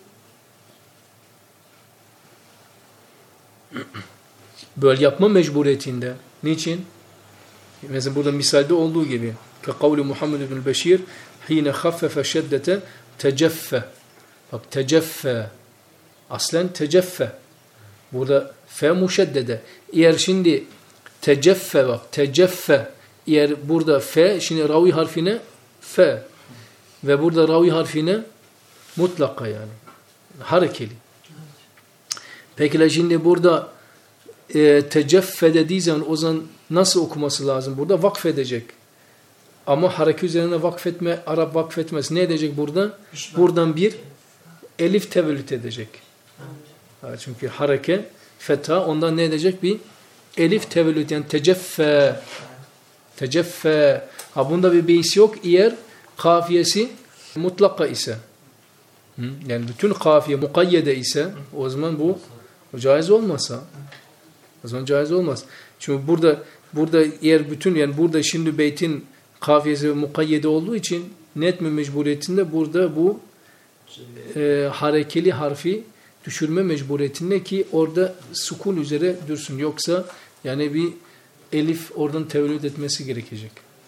Böyle yapma mecburiyetinde. Niçin? Mesela burada misalde olduğu gibi. Kavli Muhammed ibn Beşir hine haffefe şeddete teceffe. Bak teceffe. Aslen teceffe. Burada fe muşeddede. Eğer şimdi teceffe bak. Teceffe. Eğer burada fe, şimdi ravi harfine fe. Ve burada ravi harfine mutlaka yani. Harekeli. Peki şimdi burada e, teceffe dediği zaman o zaman nasıl okuması lazım? Burada vakfedecek. Ama hareket üzerine vakfetme, Arap vakfetmez. Ne edecek burada? Buradan bir elif tevellüt edecek. Evet. Çünkü hareke, fetha, ondan ne edecek? Bir elif tevellüt, yani teceffe. Teceffe. Ha bunda bir beis yok. Eğer kafiyesi mutlaka ise. Hı? Yani bütün kafiye mukayyede ise o zaman bu caiz olmazsa. O zaman caiz olmaz. Çünkü burada burada eğer bütün, yani burada şimdi beytin kafiyesi ve mukayyede olduğu için netme mecburiyetinde burada bu e, harekeli harfi düşürme mecburiyetinde ki orada sukun üzere dursun. Yoksa yani bir elif oradan tevlid etmesi gerekecek.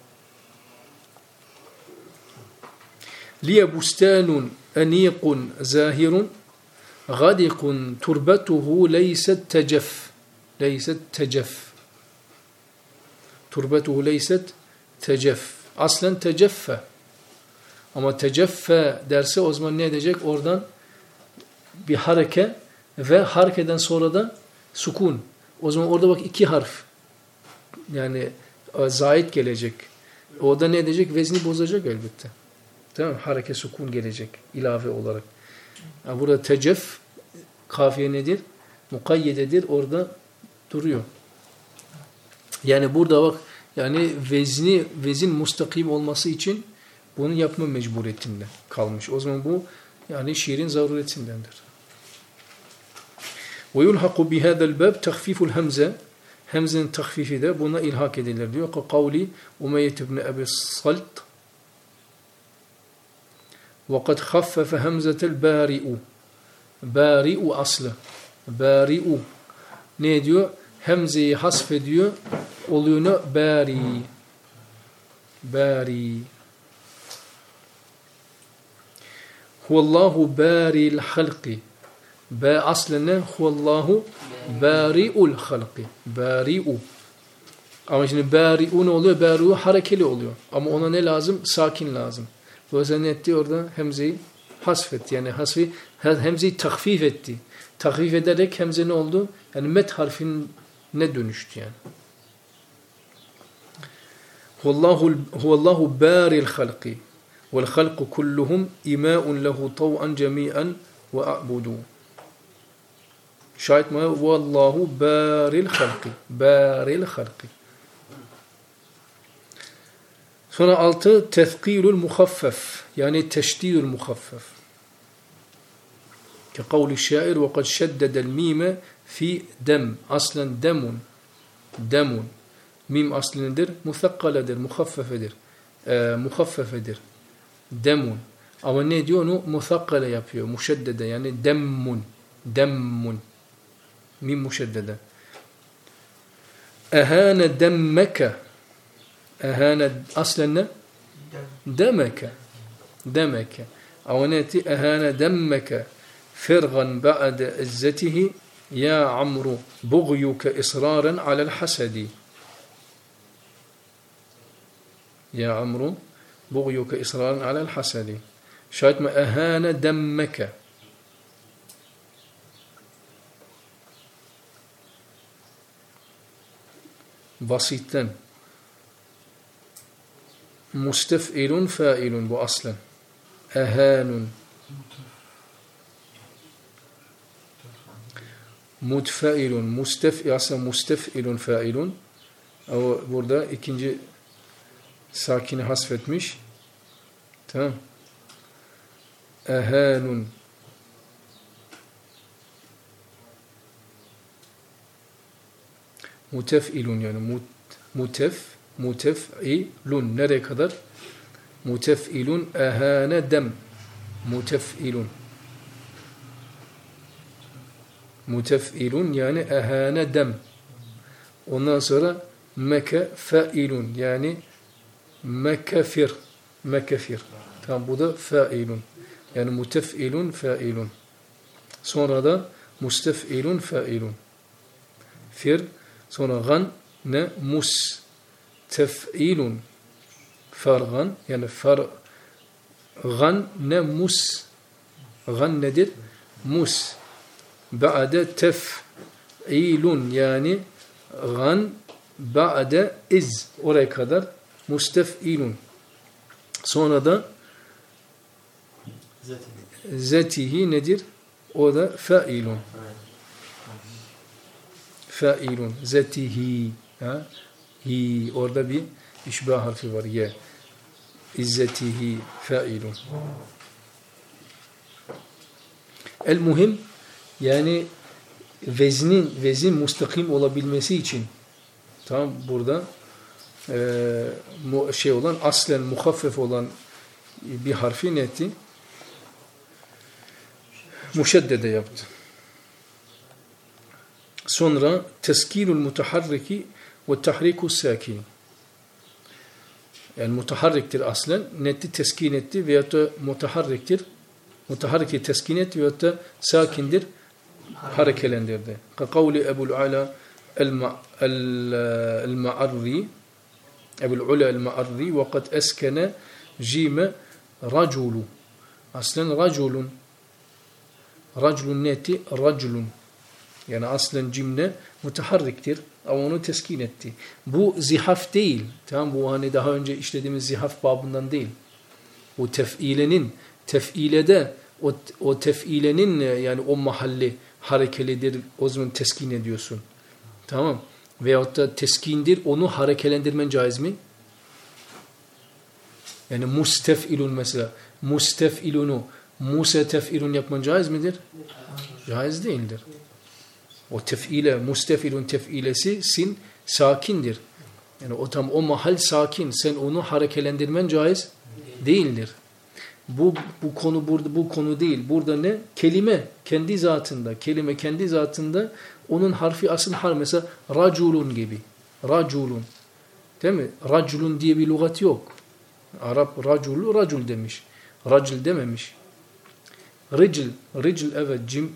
Liye bustanun aniqun zahirun gadikun turbatuhu leyset tecef. Leyset tecef. Turbatuhu leyset tecef. Aslen teceffe. Ama teceffe derse o zaman ne edecek? Oradan bir hareke ve harekeden sonra da sukun. O zaman orada bak iki harf. Yani zait gelecek. O da ne edecek? Vezni bozacak elbette. Tamam mı? Hareke sukun gelecek ilave olarak. Yani burada tecef kafiye nedir? Mukayyededir. Orada duruyor. Yani burada bak yani vezni vezin mustakim olması için bunu yapma mecburiyetinde kalmış. O zaman bu yani şiirin zaruretindendir. Ve yulhaku bihâzel bab tahfiful hamze. Hemzenin tahfifi de buna ilhak edilir diyor. Kavli Umeyyet ibn Ebi Salt ve kad khaffefe hemzetel bâri'u. Bâri'u aslı. Bâri'u. Ne diyor? Hemzeyi hasfediyor. Oluyor ne? Bâri. Bâri. Huvallahu bâri'l halqi. Ba aslında huvallahu bâri'ul halqi. Bâri'u. Ama şimdi bâri'u ne oluyor? Bâri'u harekeli oluyor. Ama ona ne lazım? Sakin lazım. Bu yüzden ne etti orada? Hemzeyi hasfetti. Yani hasfi, hemzeyi takfif etti. Takfif ederek hemze ne oldu? Yani met harfine dönüştü yani. Huvallahu, huvallahu bâri'l halqi. Vel halqu kulluhum imâ'un lehu tav'an cemî'an ve a'budu. Şahit mi? Vallahu bâri'l halqi. Bâri'l halqi. Sonra altı tethkîlül muhaffef. Yani teşdîdül muhaffef. Ki kavli şair ve kad şeddedel mime fi dem. Aslen demun. Demun. Mim aslı nedir? Musakkaledir, muhaffefedir. E, muhaffefedir. Demun. Ama ne diyor? Onu musakkale yapıyor. Muşeddede yani demmun. Demmun. Mim muşeddede. Ehâne demmeke. Ehâne aslen ne? Demeke. Demeke. Ama ne etti? Ehâne demmeke. Firgan ba'de izzetihi ya amru bugyuke israren alel hasedi. Ya amru bugyuke israren alel hasedi. Şayet mi? Ehâne demmeke. Basitten. Mustef'ilun fa'ilun bu aslen. Ehânun. Mutfa'ilun. Mustef, aslında mustef'ilun fa'ilun. Ama burada ikinci sakini hasfetmiş. Tamam. Ehânun. Mutef'ilun yani mut, mutef, mutef'ilun. Nereye kadar? Mutef'ilun ehâne dem. Mutef'ilun. Mutef'ilun yani ehâne dem. Ondan sonra meke fa'ilun yani mekefir. Mekefir. Tamam bu da fa'ilun. Yani mutef'ilun fa'ilun. Sonra da mustef'ilun fa'ilun. Fir. Sonra gan ne? Mus. Tef'ilun. Fargan. Yani far. Gan ne? Mus. Gan nedir? Mus. Ba'de tef'ilun. Yani gan ba'de iz. Oraya kadar mustef'ilun. Sonra da zetihi nedir? O da fa'ilun. Fa'ilun. Zetihi. Ha? Hi. Orada bir işbah harfi var. Ye. İzzetihi. Fa'ilun. El muhim yani veznin, vezin mustakim olabilmesi için tamam burada e, mu, şey olan aslen muhaffef olan bir harfi ne etti? Muşeddede yaptı. Sonra teskinul mutaharriki ve tahriku sakin. Yani mutaharriktir aslen. Netti teskin etti veyahut da mutaharriktir. Mutaharriki teskin etti veyahut da sakindir. Harekelendirdi. Kavli Ebu'l Ala el-Ma'arri Ebu'l Ula el-Ma'arri ve kad eskene jime raculu. Aslen raculun. Raculun neti? Raculun. Yani aslen cimle mutaharriktir ama onu teskin etti. Bu zihaf değil. Tamam, bu hani daha önce işlediğimiz zihaf babından değil. O tef'ilenin tef'ilede o, o tef'ilenin yani o mahalli harekelidir. O zaman teskin ediyorsun. Tamam. Veyahut da teskindir. Onu harekelendirmen caiz mi? Yani mustef'ilun mesela. Mustef'ilunu musetef'ilun yapman caiz midir? Caiz değildir. O tef'ile, mustef'ilun tef'ilesi sin sakindir. Yani o tam o mahal sakin. Sen onu harekelendirmen caiz değildir. Bu bu konu burada bu konu değil. Burada ne? Kelime kendi zatında, kelime kendi zatında onun harfi asıl harf mesela raculun gibi. Raculun. Değil mi? Raculun diye bir lügat yok. Arap raculu racul demiş. Racul dememiş. Ricl, ricl evet cim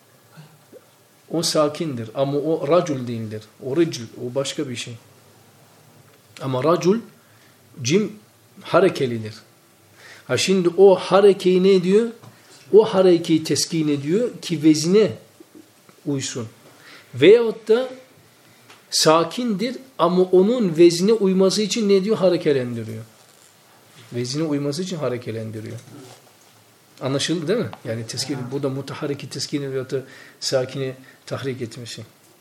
o sakindir ama o racul değildir. O ricl, o başka bir şey. Ama racul cim harekelidir. Ha şimdi o harekeyi ne ediyor? O harekeyi teskin ediyor ki vezine uysun. Veyahut da sakindir ama onun vezine uyması için ne diyor? Harekelendiriyor. Vezine uyması için harekelendiriyor. Anlaşıldı değil mi? Yani teskin, burada mutaharriki teskini veyahut da sakini tahrik etmesi.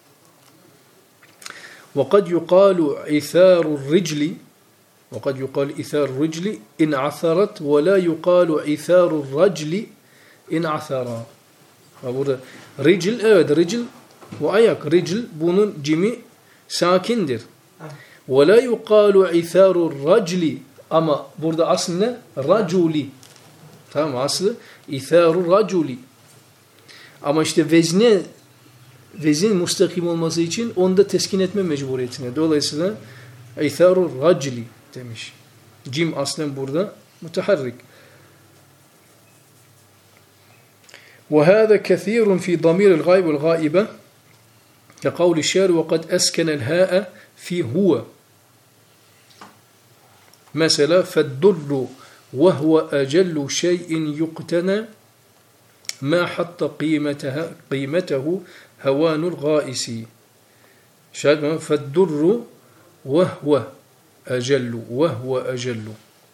وَقَدْ يُقَالُ عِثَارُ الرِّجْلِ وَقَدْ يُقَالُ عِثَارُ الرِّجْلِ اِنْ عَثَرَتْ وَلَا يُقَالُ عِثَارُ الرَّجْلِ اِنْ عَثَرَا. Burada ricl, evet ricl bu ayak, ricl bunun cimi sakindir. وَلَا يُقَالُ عِثَارُ الرَّجْلِ ama burada aslında raculi. Tamam, aslı İthâru raculi. Ama işte vezne vezin mustakim olması için onu da teskin etme mecburiyetine. Dolayısıyla İthâru racli demiş. Cim aslen burada mutaharrik. وهذا كثير في ضمير الغائب والغائبة كقول الشاعر وقد أسكن الهاء في هو. مثلا فالدر وهو أجل شيء يقتنى ما حط قيمتها قيمته هوان الغائس. شاهد فالدر وهو أجل وهو أجل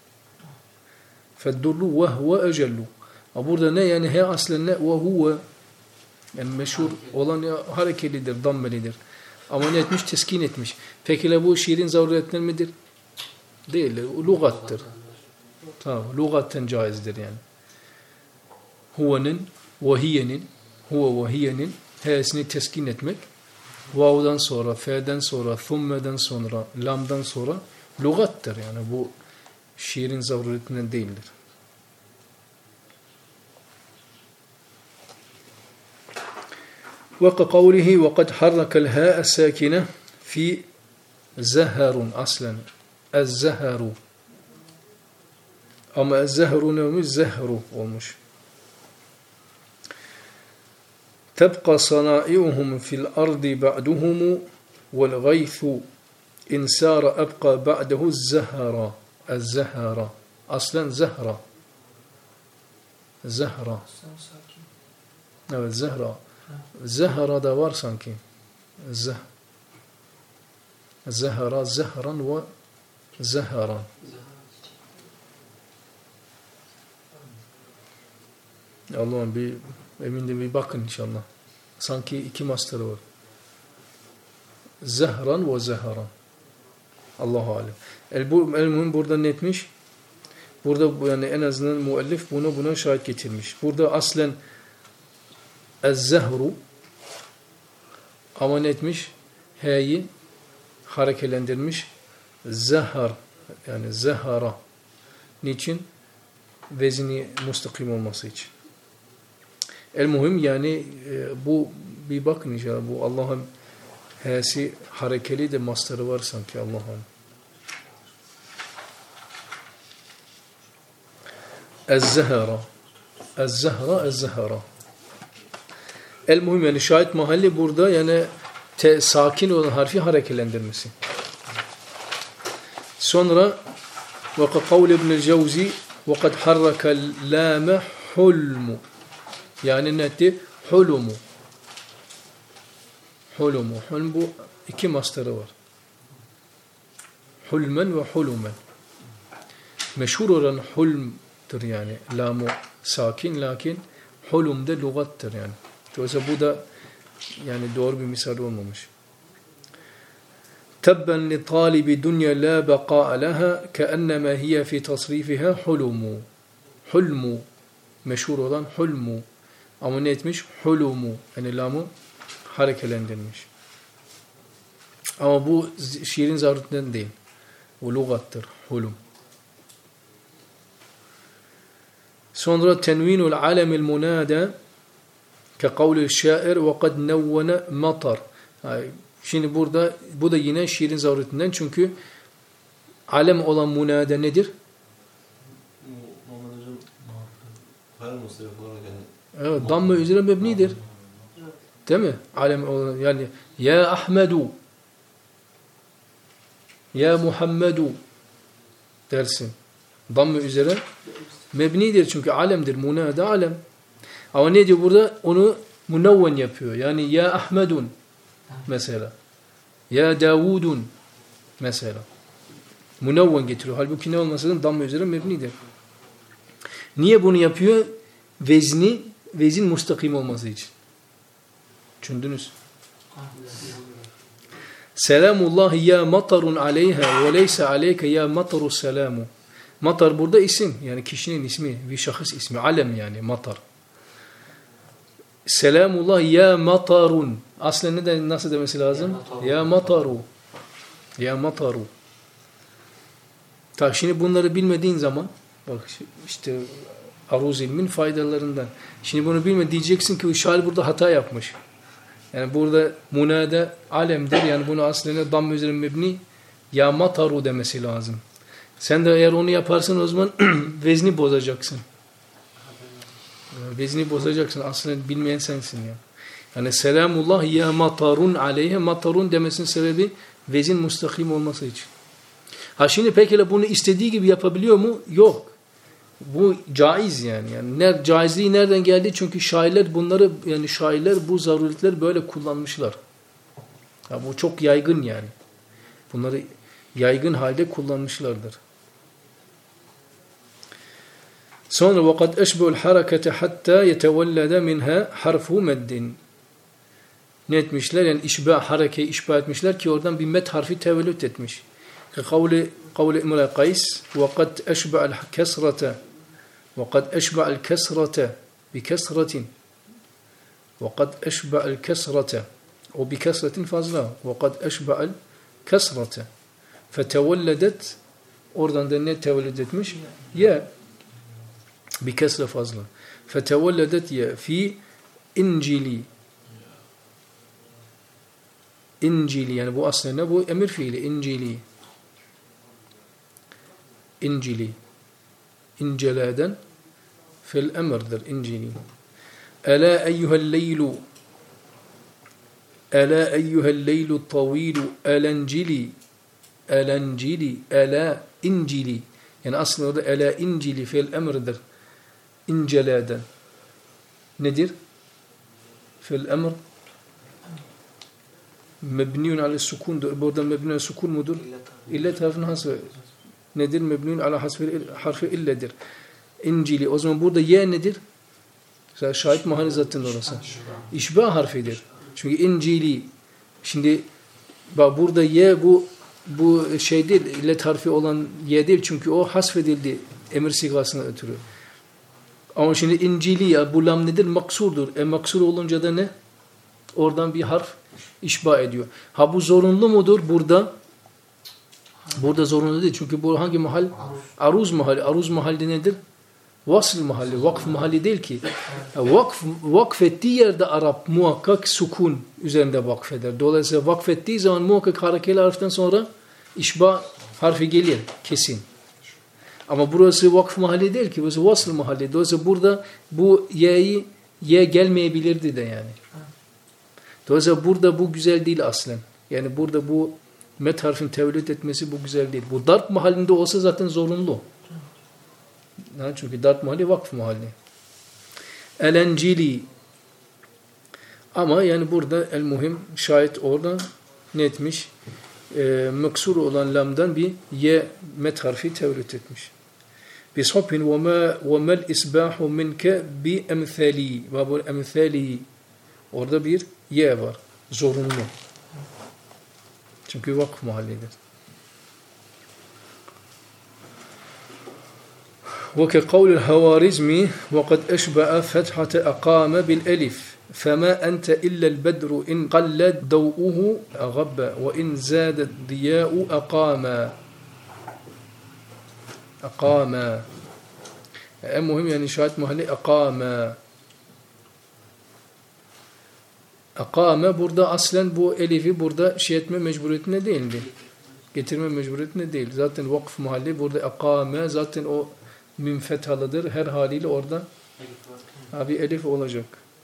فالدر وهو أجل. Burada ne yani he aslen ne ve huve yani meşhur olan ya, harekelidir, dammelidir. Ama ne etmiş? Teskin etmiş. Peki bu şiirin zaruretler midir? Değil. Lugattır. Tamam. Lugatten caizdir yani. Huve'nin, vahiyenin, huve vahiyenin he'sini teskin etmek. Vav'dan sonra, fe'den sonra, thummeden sonra, lamdan sonra lugattır yani. Bu şiirin zaruretinden değildir. وكقوله وقد حرك الهاء الساكنة في زهر أصلا الزهر ama الزهر neymiş? Zehru olmuş. تبقى صنائعهم في الأرض بعدهم والغيث إن سار أبقى بعده الزهرة الزهرة أصلا زهرة زهرة evet zehra zehra da var sanki zeh zehra zehran ve zehran Allah'ım bir emin bir bakın inşallah sanki iki masterı var zehran ve zehran Allahu alem el bu el burada ne etmiş burada yani en azından müellif bunu buna şahit getirmiş burada aslen Ez-zehru ama ne etmiş? H'yi harekelendirmiş. Zahar yani zahara. Niçin? Vezini mustakim olması için. El muhim yani e, bu bir bakın inşallah bu Allah'ın h'si harekeli de mastarı var sanki Allah'ın. Ez-zahara. Ez-zahra, ez-zahara. El muhim yani şahit mahalli burada yani te, sakin olan harfi harekelendirmesi. Sonra ve kavl İbn Cevzi ve kad harraka lame hulmu. Yani netti? Hulumu. Hulumu. Hulm bu iki mastarı var. Hulmen ve hulumen. Meşhur olan hulm'tır yani. Lamu sakin lakin hulum da lügattır yani. Dolayısıyla bu da yani doğru bir misal olmamış. Tabben li talibi dunya la baqa'a laha keennema hiye fi tasrifiha hulumu. Hulmu. Meşhur olan hulmu. Ama ne etmiş? Hulumu. Yani lamı harekelendirmiş. Ama bu şiirin zaruretinden değil. Bu lügattır. Hulum. Sonra tenvinul alemil munada ke kavlil şair ve kad nevvene matar. Şimdi burada bu da yine şiirin zaruretinden çünkü alem olan munada nedir? Evet, damme üzere mebnidir. Değil mi? Alem olan yani ya Ahmedu ya Muhammedu dersin. Damme üzere mebnidir çünkü alemdir. Munada alem. Ama ne diyor burada? Onu munavven yapıyor. Yani ya Ahmedun mesela. Ya Davudun mesela. Munavven getiriyor. Halbuki ne olmasa da damme üzere mebnidir. Niye bunu yapıyor? Vezni, vezin mustakim olması için. Düşündünüz. Selamullahi ya matarun aleyha ve leyse aleyke ya mataru selamu. Matar burada isim. Yani kişinin ismi. Bir şahıs ismi. Alem yani matar. Selamullah ya matarun. Aslında ne de, nasıl demesi lazım? Ya mataru. Ya mataru. Ta şimdi bunları bilmediğin zaman bak işte aruz ilmin faydalarından. Şimdi bunu bilme diyeceksin ki şair burada hata yapmış. Yani burada munada alemdir. Yani bunu aslında damm üzerine mebni ya mataru demesi lazım. Sen de eğer onu yaparsan o zaman vezni bozacaksın. Vezni bozacaksın. Aslında bilmeyen sensin ya. Yani selamullah ya matarun aleyhe matarun demesinin sebebi vezin mustakim olması için. Ha şimdi peki bunu istediği gibi yapabiliyor mu? Yok. Bu caiz yani. Yani ne, caizliği nereden geldi? Çünkü şairler bunları yani şairler bu zaruretleri böyle kullanmışlar. Ha, bu çok yaygın yani. Bunları yaygın halde kullanmışlardır. Sonra وَقَدْ أَشْبُوا الْحَرَكَةَ حَتَّى يَتَوَلَّدَ مِنْهَا حَرْفُ مَدٍّ. Ne etmişler? Yani işba, harekeyi işba etmişler ki oradan bir met harfi tevellüt etmiş. Kavli kavli İmre Kays وَقَدْ أَشْبَعَ الْكَسْرَةَ وَقَدْ أَشْبَعَ الْكَسْرَةَ بِكَسْرَةٍ وَقَدْ أَشْبَعَ الْكَسْرَةَ o bikesretin fazla. وَقَدْ أَشْبَعَ الْكَسْرَةَ فَتَوَلَّدَتْ oradan da ne tevellüt etmiş? Ya bikesre fazla. فَتَوَلَّدَتْ ya fi İncili. İncili yani bu aslında ne? Bu emir fiili. İncili. İncili. İnceladen fil emirdir. İncili. Ela eyyuhel leylu Ela eyyuhel leylu tavilu elencili elencili ela incili yani aslında orada ela incili fil emirdir. İnceladen. Nedir? Fil emr mebniyun ala sukundur. Burada mebniyun ala sukun mudur? İllet harfinin hasfı. Nedir? Mebniyun ala hasfı harfi illedir. İncili. O zaman burada ye nedir? Şahit mahalli zaten orası. İşba harfidir. Çünkü incili. Şimdi bak burada ye bu bu şey değil. İllet harfi olan ye değil. Çünkü o hasfedildi emir sigasına ötürü. Ama şimdi incili ya bu lam nedir? Maksurdur. E maksur olunca da ne? Oradan bir harf işba ediyor. Ha bu zorunlu mudur burada? Burada zorunlu değil. Çünkü bu hangi mahal? Aruz mahalli. Aruz mahalli nedir? Vasıl mahalli. Vakf mahalli değil ki. Vakf, vakfettiği yerde Arap muhakkak sukun üzerinde vakfeder. Dolayısıyla vakfettiği zaman muhakkak harekeli harften sonra işba harfi gelir. Kesin. Ama burası vakf mahalli değil ki. Burası vasıl mahalli. Dolayısıyla burada bu y'yi y gelmeyebilirdi de yani. Dolayısıyla burada bu güzel değil aslen. Yani burada bu met harfin tevlid etmesi bu güzel değil. Bu darp mahallinde olsa zaten zorunlu. Çünkü darp mahalli vakf mahalli. Elencili. Ama yani burada el muhim şayet orada ne etmiş? E, meksur olan lamdan bir ye met harfi tevlid etmiş. Bishabhin ve ma ve mel isbahu minke bi emthali. Ve bu emthali orada bir ye var. Zorunlu. Çünkü vakf mahallidir. وكقول الهوارزمي وقد أشبع فتحة أقام بالألف فما أنت إلا البدر إن قل ضوءه أغب وإن زاد الضياء أقام أقام المهم يعني şahit mahalli أقام أقام burada aslen bu elifi burada şey etme mecburiyetine değildi. Getirme mecburiyetine değil. Zaten vakf mahalli burada أقام zaten o mim fethalıdır. Her haliyle orada abi elif olacak.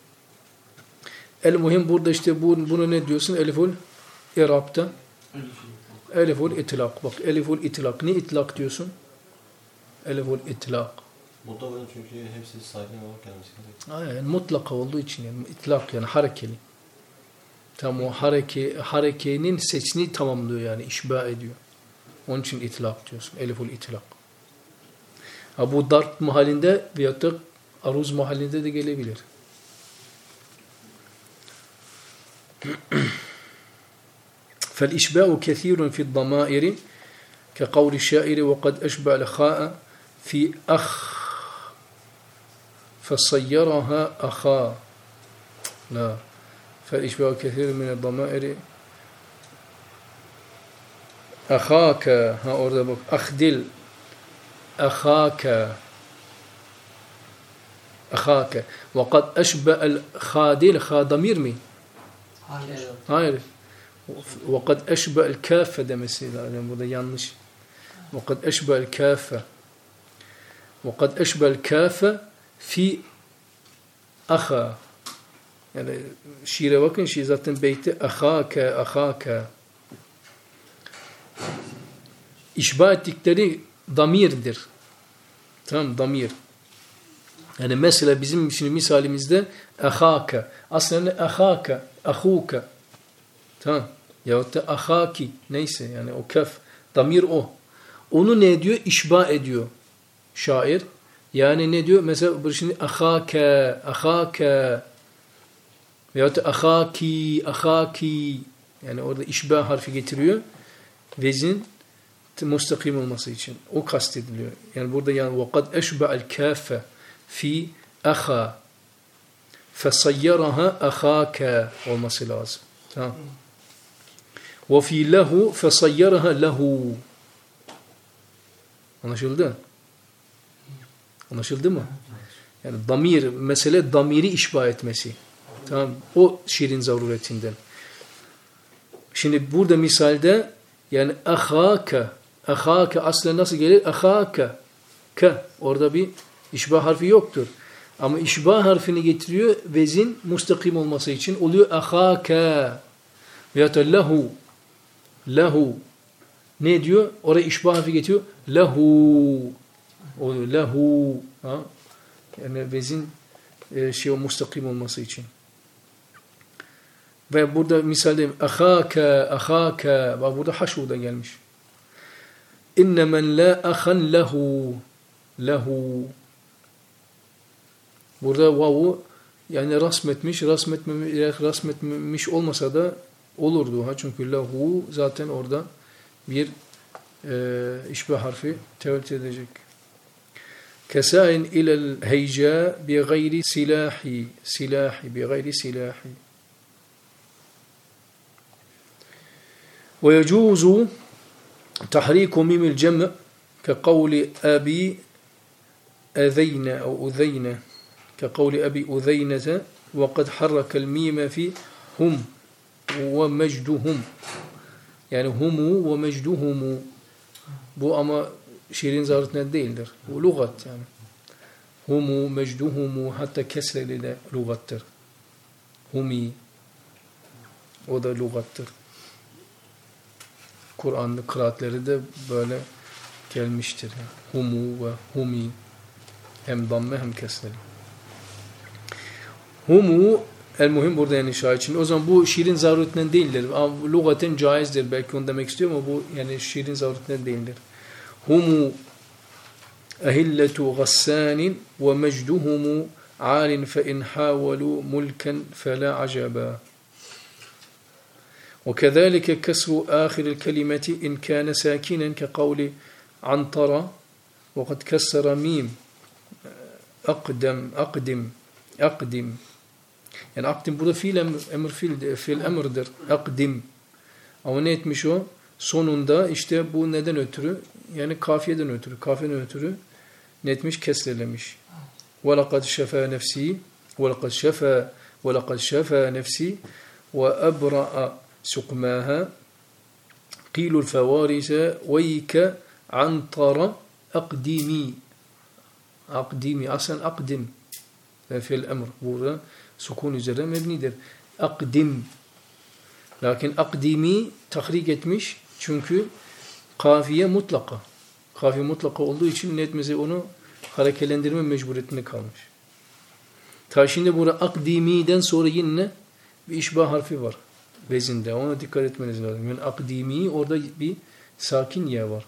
El muhim burada işte bu, bunu ne diyorsun? Eliful irab'ta. Eliful itlak. Bak eliful itlak. Ne itlak diyorsun? Eliful itlak. Mutlaka çünkü hepsi sakin olarak gelmesi gerekiyor. Aynen mutlaka olduğu için yani itlak yani harekeli. Tam o hareke, harekenin seçini tamamlıyor yani işba ediyor. Onun için itlak diyorsun. Eliful itlak. Ha bu darp mahallinde veyahut da aruz mahallinde de gelebilir. فالإشباع كثير في الضمائر كقول الشاعر وقد أشبع الخاء في أخ فصيرها أخا لا فالإشباع كثير من الضمائر أخاك ها orada bak أخدل أخاك أخاك وقد أشبع الخادل خا ضمير مي hayır وقد أشبع الكافة demesi lazım burada yanlış وقد أشبع الكافة وقد أشبع الكافة في أخا yani şiire bakın şiir zaten beyti أخاك أخاك işba ettikleri damirdir. Tamam damir. Yani mesela bizim şimdi misalimizde ahaka. Aslında ahaka, ahuka. Tamam. Yahut da ahaki. Neyse yani o kaf. Damir o. Onu ne diyor? İşba ediyor. Şair. Yani ne diyor? Mesela şimdi ahaka, ahaka. Yahut da ahaki, ahaki. Yani orada işba harfi getiriyor. Vezin mustakim olması için. O kastediliyor. Yani burada yani وَقَدْ أَشْبَعَ الْكَافَ فِي أَخَا فَصَيَّرَهَا أَخَاكَ olması lazım. Tamam. وَفِي لَهُ فَصَيَّرَهَا لَهُ Anlaşıldı? Anlaşıldı mı? Yani damir, mesele damiri işba etmesi. Tamam. O şiirin zaruretinden. Şimdi burada misalde yani ahaka ahaka aslında nasıl gelir? Ahaka ka. Orada bir işba harfi yoktur. Ama işba harfini getiriyor vezin mustakim olması için oluyor ahaka veyahut da lehu lehu ne diyor? Oraya işba harfi getiriyor. Lehu oluyor. Lehu ha? Yani vezin e, şey o mustakim olması için. Ve burada misalde ahaka ahaka bak burada haşu da gelmiş. İnne men la ahan lehu lehu burada vavu yani rasmetmiş rasmetmemiş rasmetmemiş olmasa da olurdu ha çünkü lehu zaten orada bir e, işbe harfi tevellüt edecek. Kesain ilel heyca bi gayri silahi silahi bi gayri silahi ويجوز tahriku mimil cem' ke kavli abi ezeyne o uzeyne ke kavli abi uzeynete ve kad harrakel mime fi hum ve mecduhum. Yani humu ve mecduhumu. Bu ama şiirin zaruretinden değildir. Bu lügat yani. Humu, mecduhumu hatta kesreli de lügattır. Humi o da lügattır. Kur'an'ın kıraatleri de böyle gelmiştir. Humu ve humi hem damme hem kesreli. Humu el muhim burada yani şair için. O zaman bu şiirin zaruretinden değildir. Lügaten caizdir. Belki onu demek istiyor ama bu yani şiirin zaruretinden değildir. Humu ehilletu gassanin ve mecduhumu alin fe in havalu mulken fela acaba. وكذلك كسر آخر الكلمة إن كان ساكنا كقول عنطرة وقد كسر ميم أقدم أقدم أقدم yani akdim burada fiil emir, emir fiil, fiil emirdir. Akdim. Ama ne etmiş o? Sonunda işte bu neden ötürü? Yani kafiyeden ötürü. Kafiyeden ötürü ne etmiş? Kesrelemiş. وَلَقَدْ شَفَى نَفْسِي وَلَقَدْ شَفَى وَلَقَدْ شَفَى نَفْسِي وَأَبْرَأَ سُقْمَاهَا قِيلُ الْفَوَارِسَ وَيْكَ عَنْطَرَ أَقْدِمِي أَقْدِمِي Aslen akdim. Fiil emir. Burada sukun üzere mebnidir. Akdim. Lakin akdimi tahrik etmiş. Çünkü kafiye mutlaka. Kafiye mutlaka olduğu için ne etmesi onu harekelendirme mecburiyetine kalmış. Ta şimdi burada akdimi'den sonra yine bir işbah harfi var. Vezinde. Ona dikkat etmeniz lazım. Yani akdimi orada bir sakin ya var.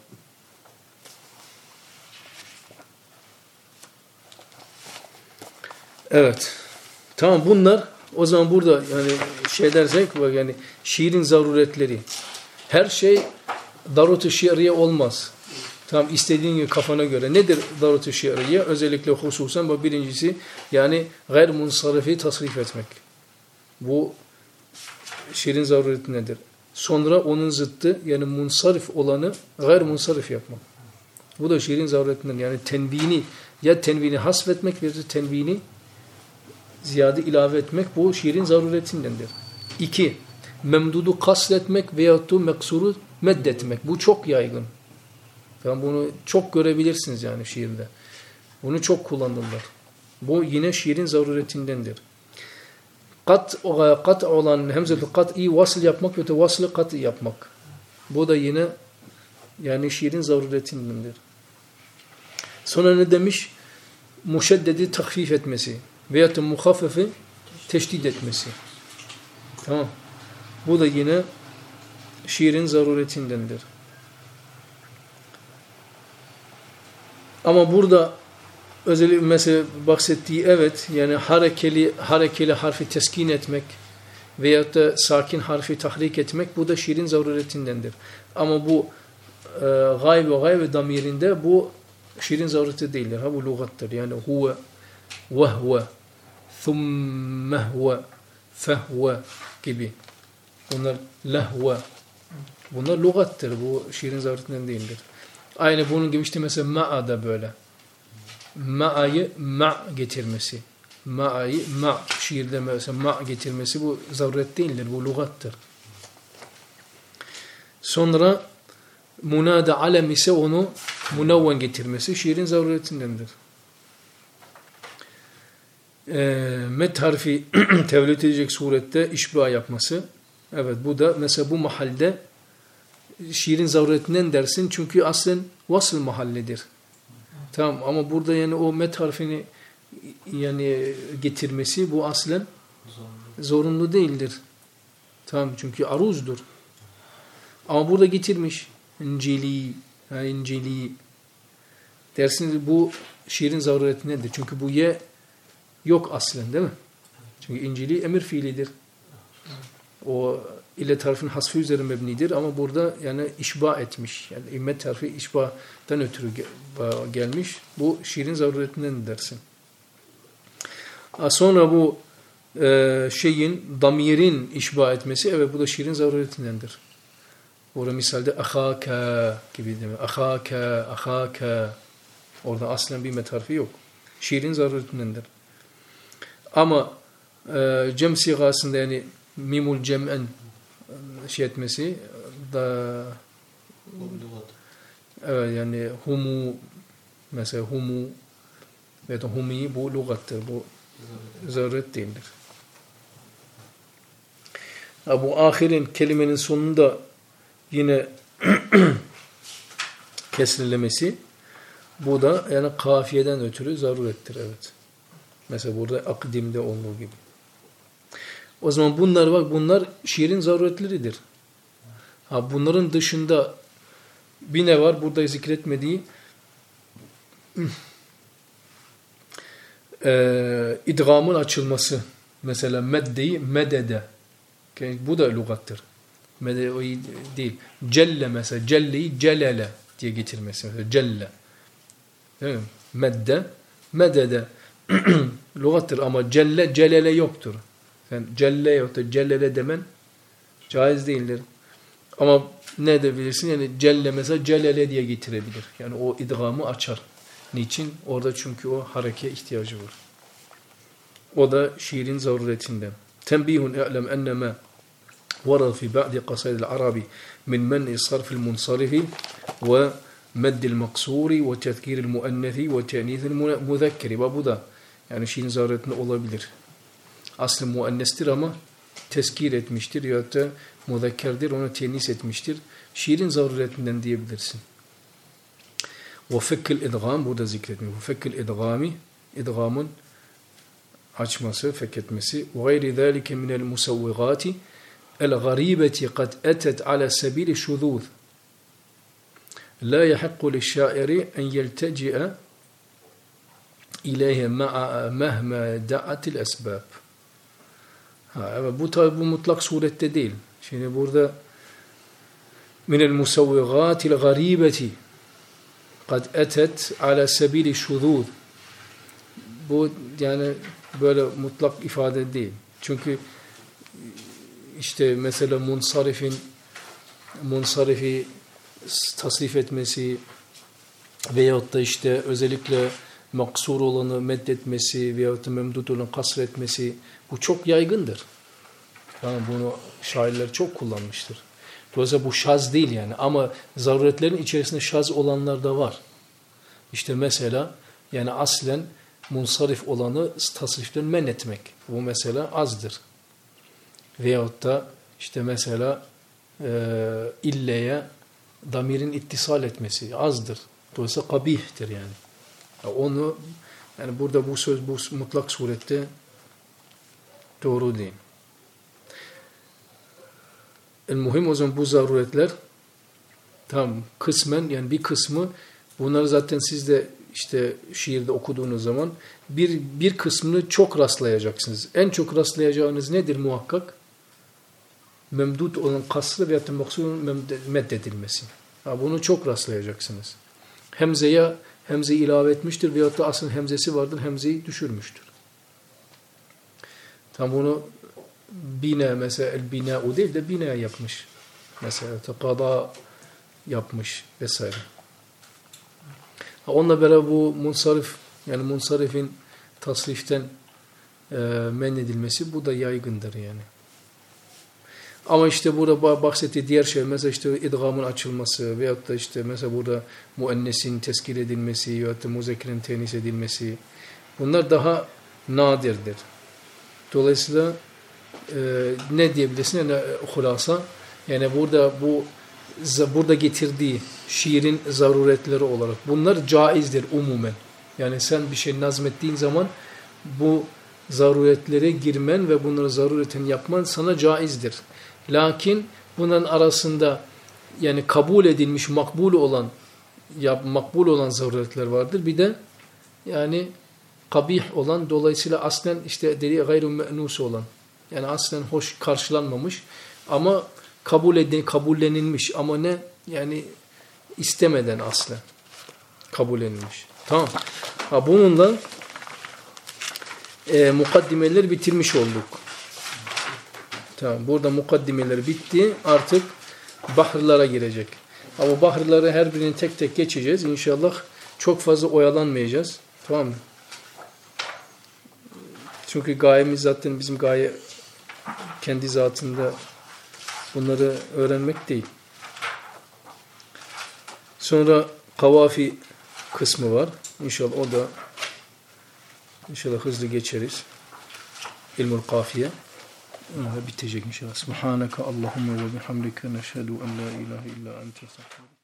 Evet. Tamam bunlar o zaman burada yani şey dersek yani şiirin zaruretleri. Her şey darurat-ı şiiriye olmaz. Tamam istediğin gibi kafana göre. Nedir darurat-ı şiiriye? Özellikle hususen bu birincisi yani gayr munsarifi tasrif etmek. Bu şiirin zarureti nedir? Sonra onun zıttı yani munsarif olanı gayr munsarif yapmak. Bu da şiirin zaruretinden yani tenvini ya tenvini hasfetmek veya tenvini ziyade ilave etmek bu şiirin zaruretindendir. İki, memdudu kasletmek veyahut da meksuru meddetmek. Bu çok yaygın. Yani bunu çok görebilirsiniz yani şiirde. Bunu çok kullanırlar. Bu yine şiirin zaruretindendir. Kat, kat olan hemze-i kat'i vasıl yapmak ve de vasıl kat'i yapmak. Bu da yine yani şiirin zaruretindendir. Sonra ne demiş? Muşeddedi takfif etmesi. Veyahut da muhaffefi teşdid etmesi. Tamam. Bu da yine şiirin zaruretindendir. Ama burada özellikle mesela bahsettiği evet yani harekeli harekeli harfi teskin etmek veyahut da sakin harfi tahrik etmek bu da şiirin zaruretindendir. Ama bu e, gayb ve gayb damirinde bu şiirin zarureti değildir. Ha bu lügattır. Yani huve vehve thummehve fehve gibi. Bunlar lehve. Bunlar lügattır. Bu şiirin zaruretinden değildir. Aynı bunun gibi işte mesela ma'a da böyle. Ma'ayı ma' getirmesi. Ma'ayı ma' şiirde mesela ma' getirmesi bu zaruret değildir. Bu lügattır. Sonra munada alem ise onu munavven getirmesi şiirin zaruretindendir. E, met harfi tevlid edecek surette işba yapması. Evet bu da mesela bu mahalde şiirin zaruretinden dersin çünkü aslen vasıl mahalledir. Tamam ama burada yani o met harfini yani getirmesi bu aslen zorunlu, zorunlu değildir. Tamam çünkü aruzdur. Ama burada getirmiş. İncili, incili dersiniz bu şiirin zaruretindendir. Çünkü bu ye yok aslen değil mi? Çünkü incili emir fiilidir. O illet harfin hasfı üzerine mebnidir ama burada yani işba etmiş. Yani immet harfi işbadan ötürü gelmiş. Bu şiirin zaruretinden dersin. Sonra bu e, şeyin, damirin işba etmesi evet bu da şiirin zaruretindendir. Orada misalde ahaka gibi değil mi? Ahaka, ahaka. Orada aslen bir met harfi yok. Şiirin zaruretindendir. Ama e, cem sigasında yani mimul cem'en şey etmesi da evet yani humu mesela humu veya da humi bu lügattır. Bu zaruret değildir. Ha, bu ahirin kelimenin sonunda yine kesrilemesi bu da yani kafiyeden ötürü zarurettir. Evet. Mesela burada akdimde olduğu gibi. O zaman bunlar bak bunlar şiirin zaruretleridir. Ha, bunların dışında bir ne var burada zikretmediği e, idgamın açılması. Mesela meddeyi medede. Yani bu da lügattır. Mede o değil. Celle mesela. Celle'yi celele diye getirmesi. Mesela celle. Değil mi? Medde. Medede. Lügattır ama celle celele yoktur. Yani celle yoktur. Cellele demen caiz değildir. Ama ne edebilirsin? Yani celle mesela celele diye getirebilir. Yani o idgamı açar. Niçin? Orada çünkü o harekeye ihtiyacı var. O da şiirin zaruretinden. Tenbihun e'lem enneme ورد في بعض قصائد العرب من منع صرف المنصرف ومد المقصور وتذكير المؤنث وتأنيث المذكر. Bu da yani şiirin zaruretinde olabilir. Aslı muannestir ama tezkir etmiştir ya da muzekkerdir onu tenis etmiştir. Şiirin zaruretinden diyebilirsin. وفك الإدغام burada zikretmiş. وفك الإدغام idgamın açması, feketmesi. وغير ذلك من المسوغات الغريبة قد أتت على سبيل الشذوذ لا يحق للشاعر أن يلتجئ إليها مع مهما دعت الأسباب. Ha, bu tabi bu mutlak surette değil. Şimdi burada من المسوغات الغريبة قد أتت على سبيل الشذوذ. Bu yani böyle mutlak ifade değil. Çünkü İşte mesela munsarifin munsarifi tasrif etmesi veyahut da işte özellikle maksur olanı meddetmesi veyahut da memdut olanı kasretmesi bu çok yaygındır. Yani bunu şairler çok kullanmıştır. Dolayısıyla bu şaz değil yani ama zaruretlerin içerisinde şaz olanlar da var. İşte mesela yani aslen munsarif olanı tasriften men etmek. Bu mesela azdır. Veyahut da işte mesela e, illeye damirin ittisal etmesi azdır. Dolayısıyla kabihtir yani. yani. Onu yani burada bu söz bu mutlak surette doğru değil. El muhim o zaman bu zaruretler tam kısmen yani bir kısmı bunları zaten siz de işte şiirde okuduğunuz zaman bir bir kısmını çok rastlayacaksınız. En çok rastlayacağınız nedir muhakkak? Memdut olan kasrı veya maksudun meddedilmesi. Ha, bunu çok rastlayacaksınız. Hemzeye hemze ilave etmiştir veyahut da aslında hemzesi vardır, hemzeyi düşürmüştür. Tam bunu bina mesela el bina o değil de bina yapmış. Mesela tekada yapmış vesaire. Ha, onunla beraber bu munsarif yani munsarifin tasriften e, men edilmesi bu da yaygındır yani. Ama işte burada bahsettiği diğer şey mesela işte idgamın açılması veyahut da işte mesela burada muennesin tezkir edilmesi veyahut da muzekkirin tenis edilmesi bunlar daha nadirdir. Dolayısıyla e, ne diyebilirsin yani hulasa yani burada bu burada getirdiği şiirin zaruretleri olarak bunlar caizdir umumen. Yani sen bir şey nazmettiğin zaman bu zaruretlere girmen ve bunları zarureten yapman sana caizdir. Lakin bunların arasında yani kabul edilmiş makbul olan ya makbul olan zaruretler vardır. Bir de yani kabih olan dolayısıyla aslen işte dediği gayru me'nus olan yani aslen hoş karşılanmamış ama kabul edin kabullenilmiş ama ne yani istemeden aslen kabullenilmiş. Tamam. Ha bununla e, mukaddimeleri bitirmiş olduk. Tamam. Burada mukaddimeler bitti. Artık bahırlara girecek. Ama bahırları her birini tek tek geçeceğiz. İnşallah çok fazla oyalanmayacağız. Tamam mı? Çünkü gayemiz zaten bizim gaye kendi zatında bunları öğrenmek değil. Sonra kavafi kısmı var. İnşallah o da inşallah hızlı geçeriz. İlmul kafiye. Bitecek inşallah. Subhaneke Allahümme ve bihamdike neşhedü en la ilahe illa ente.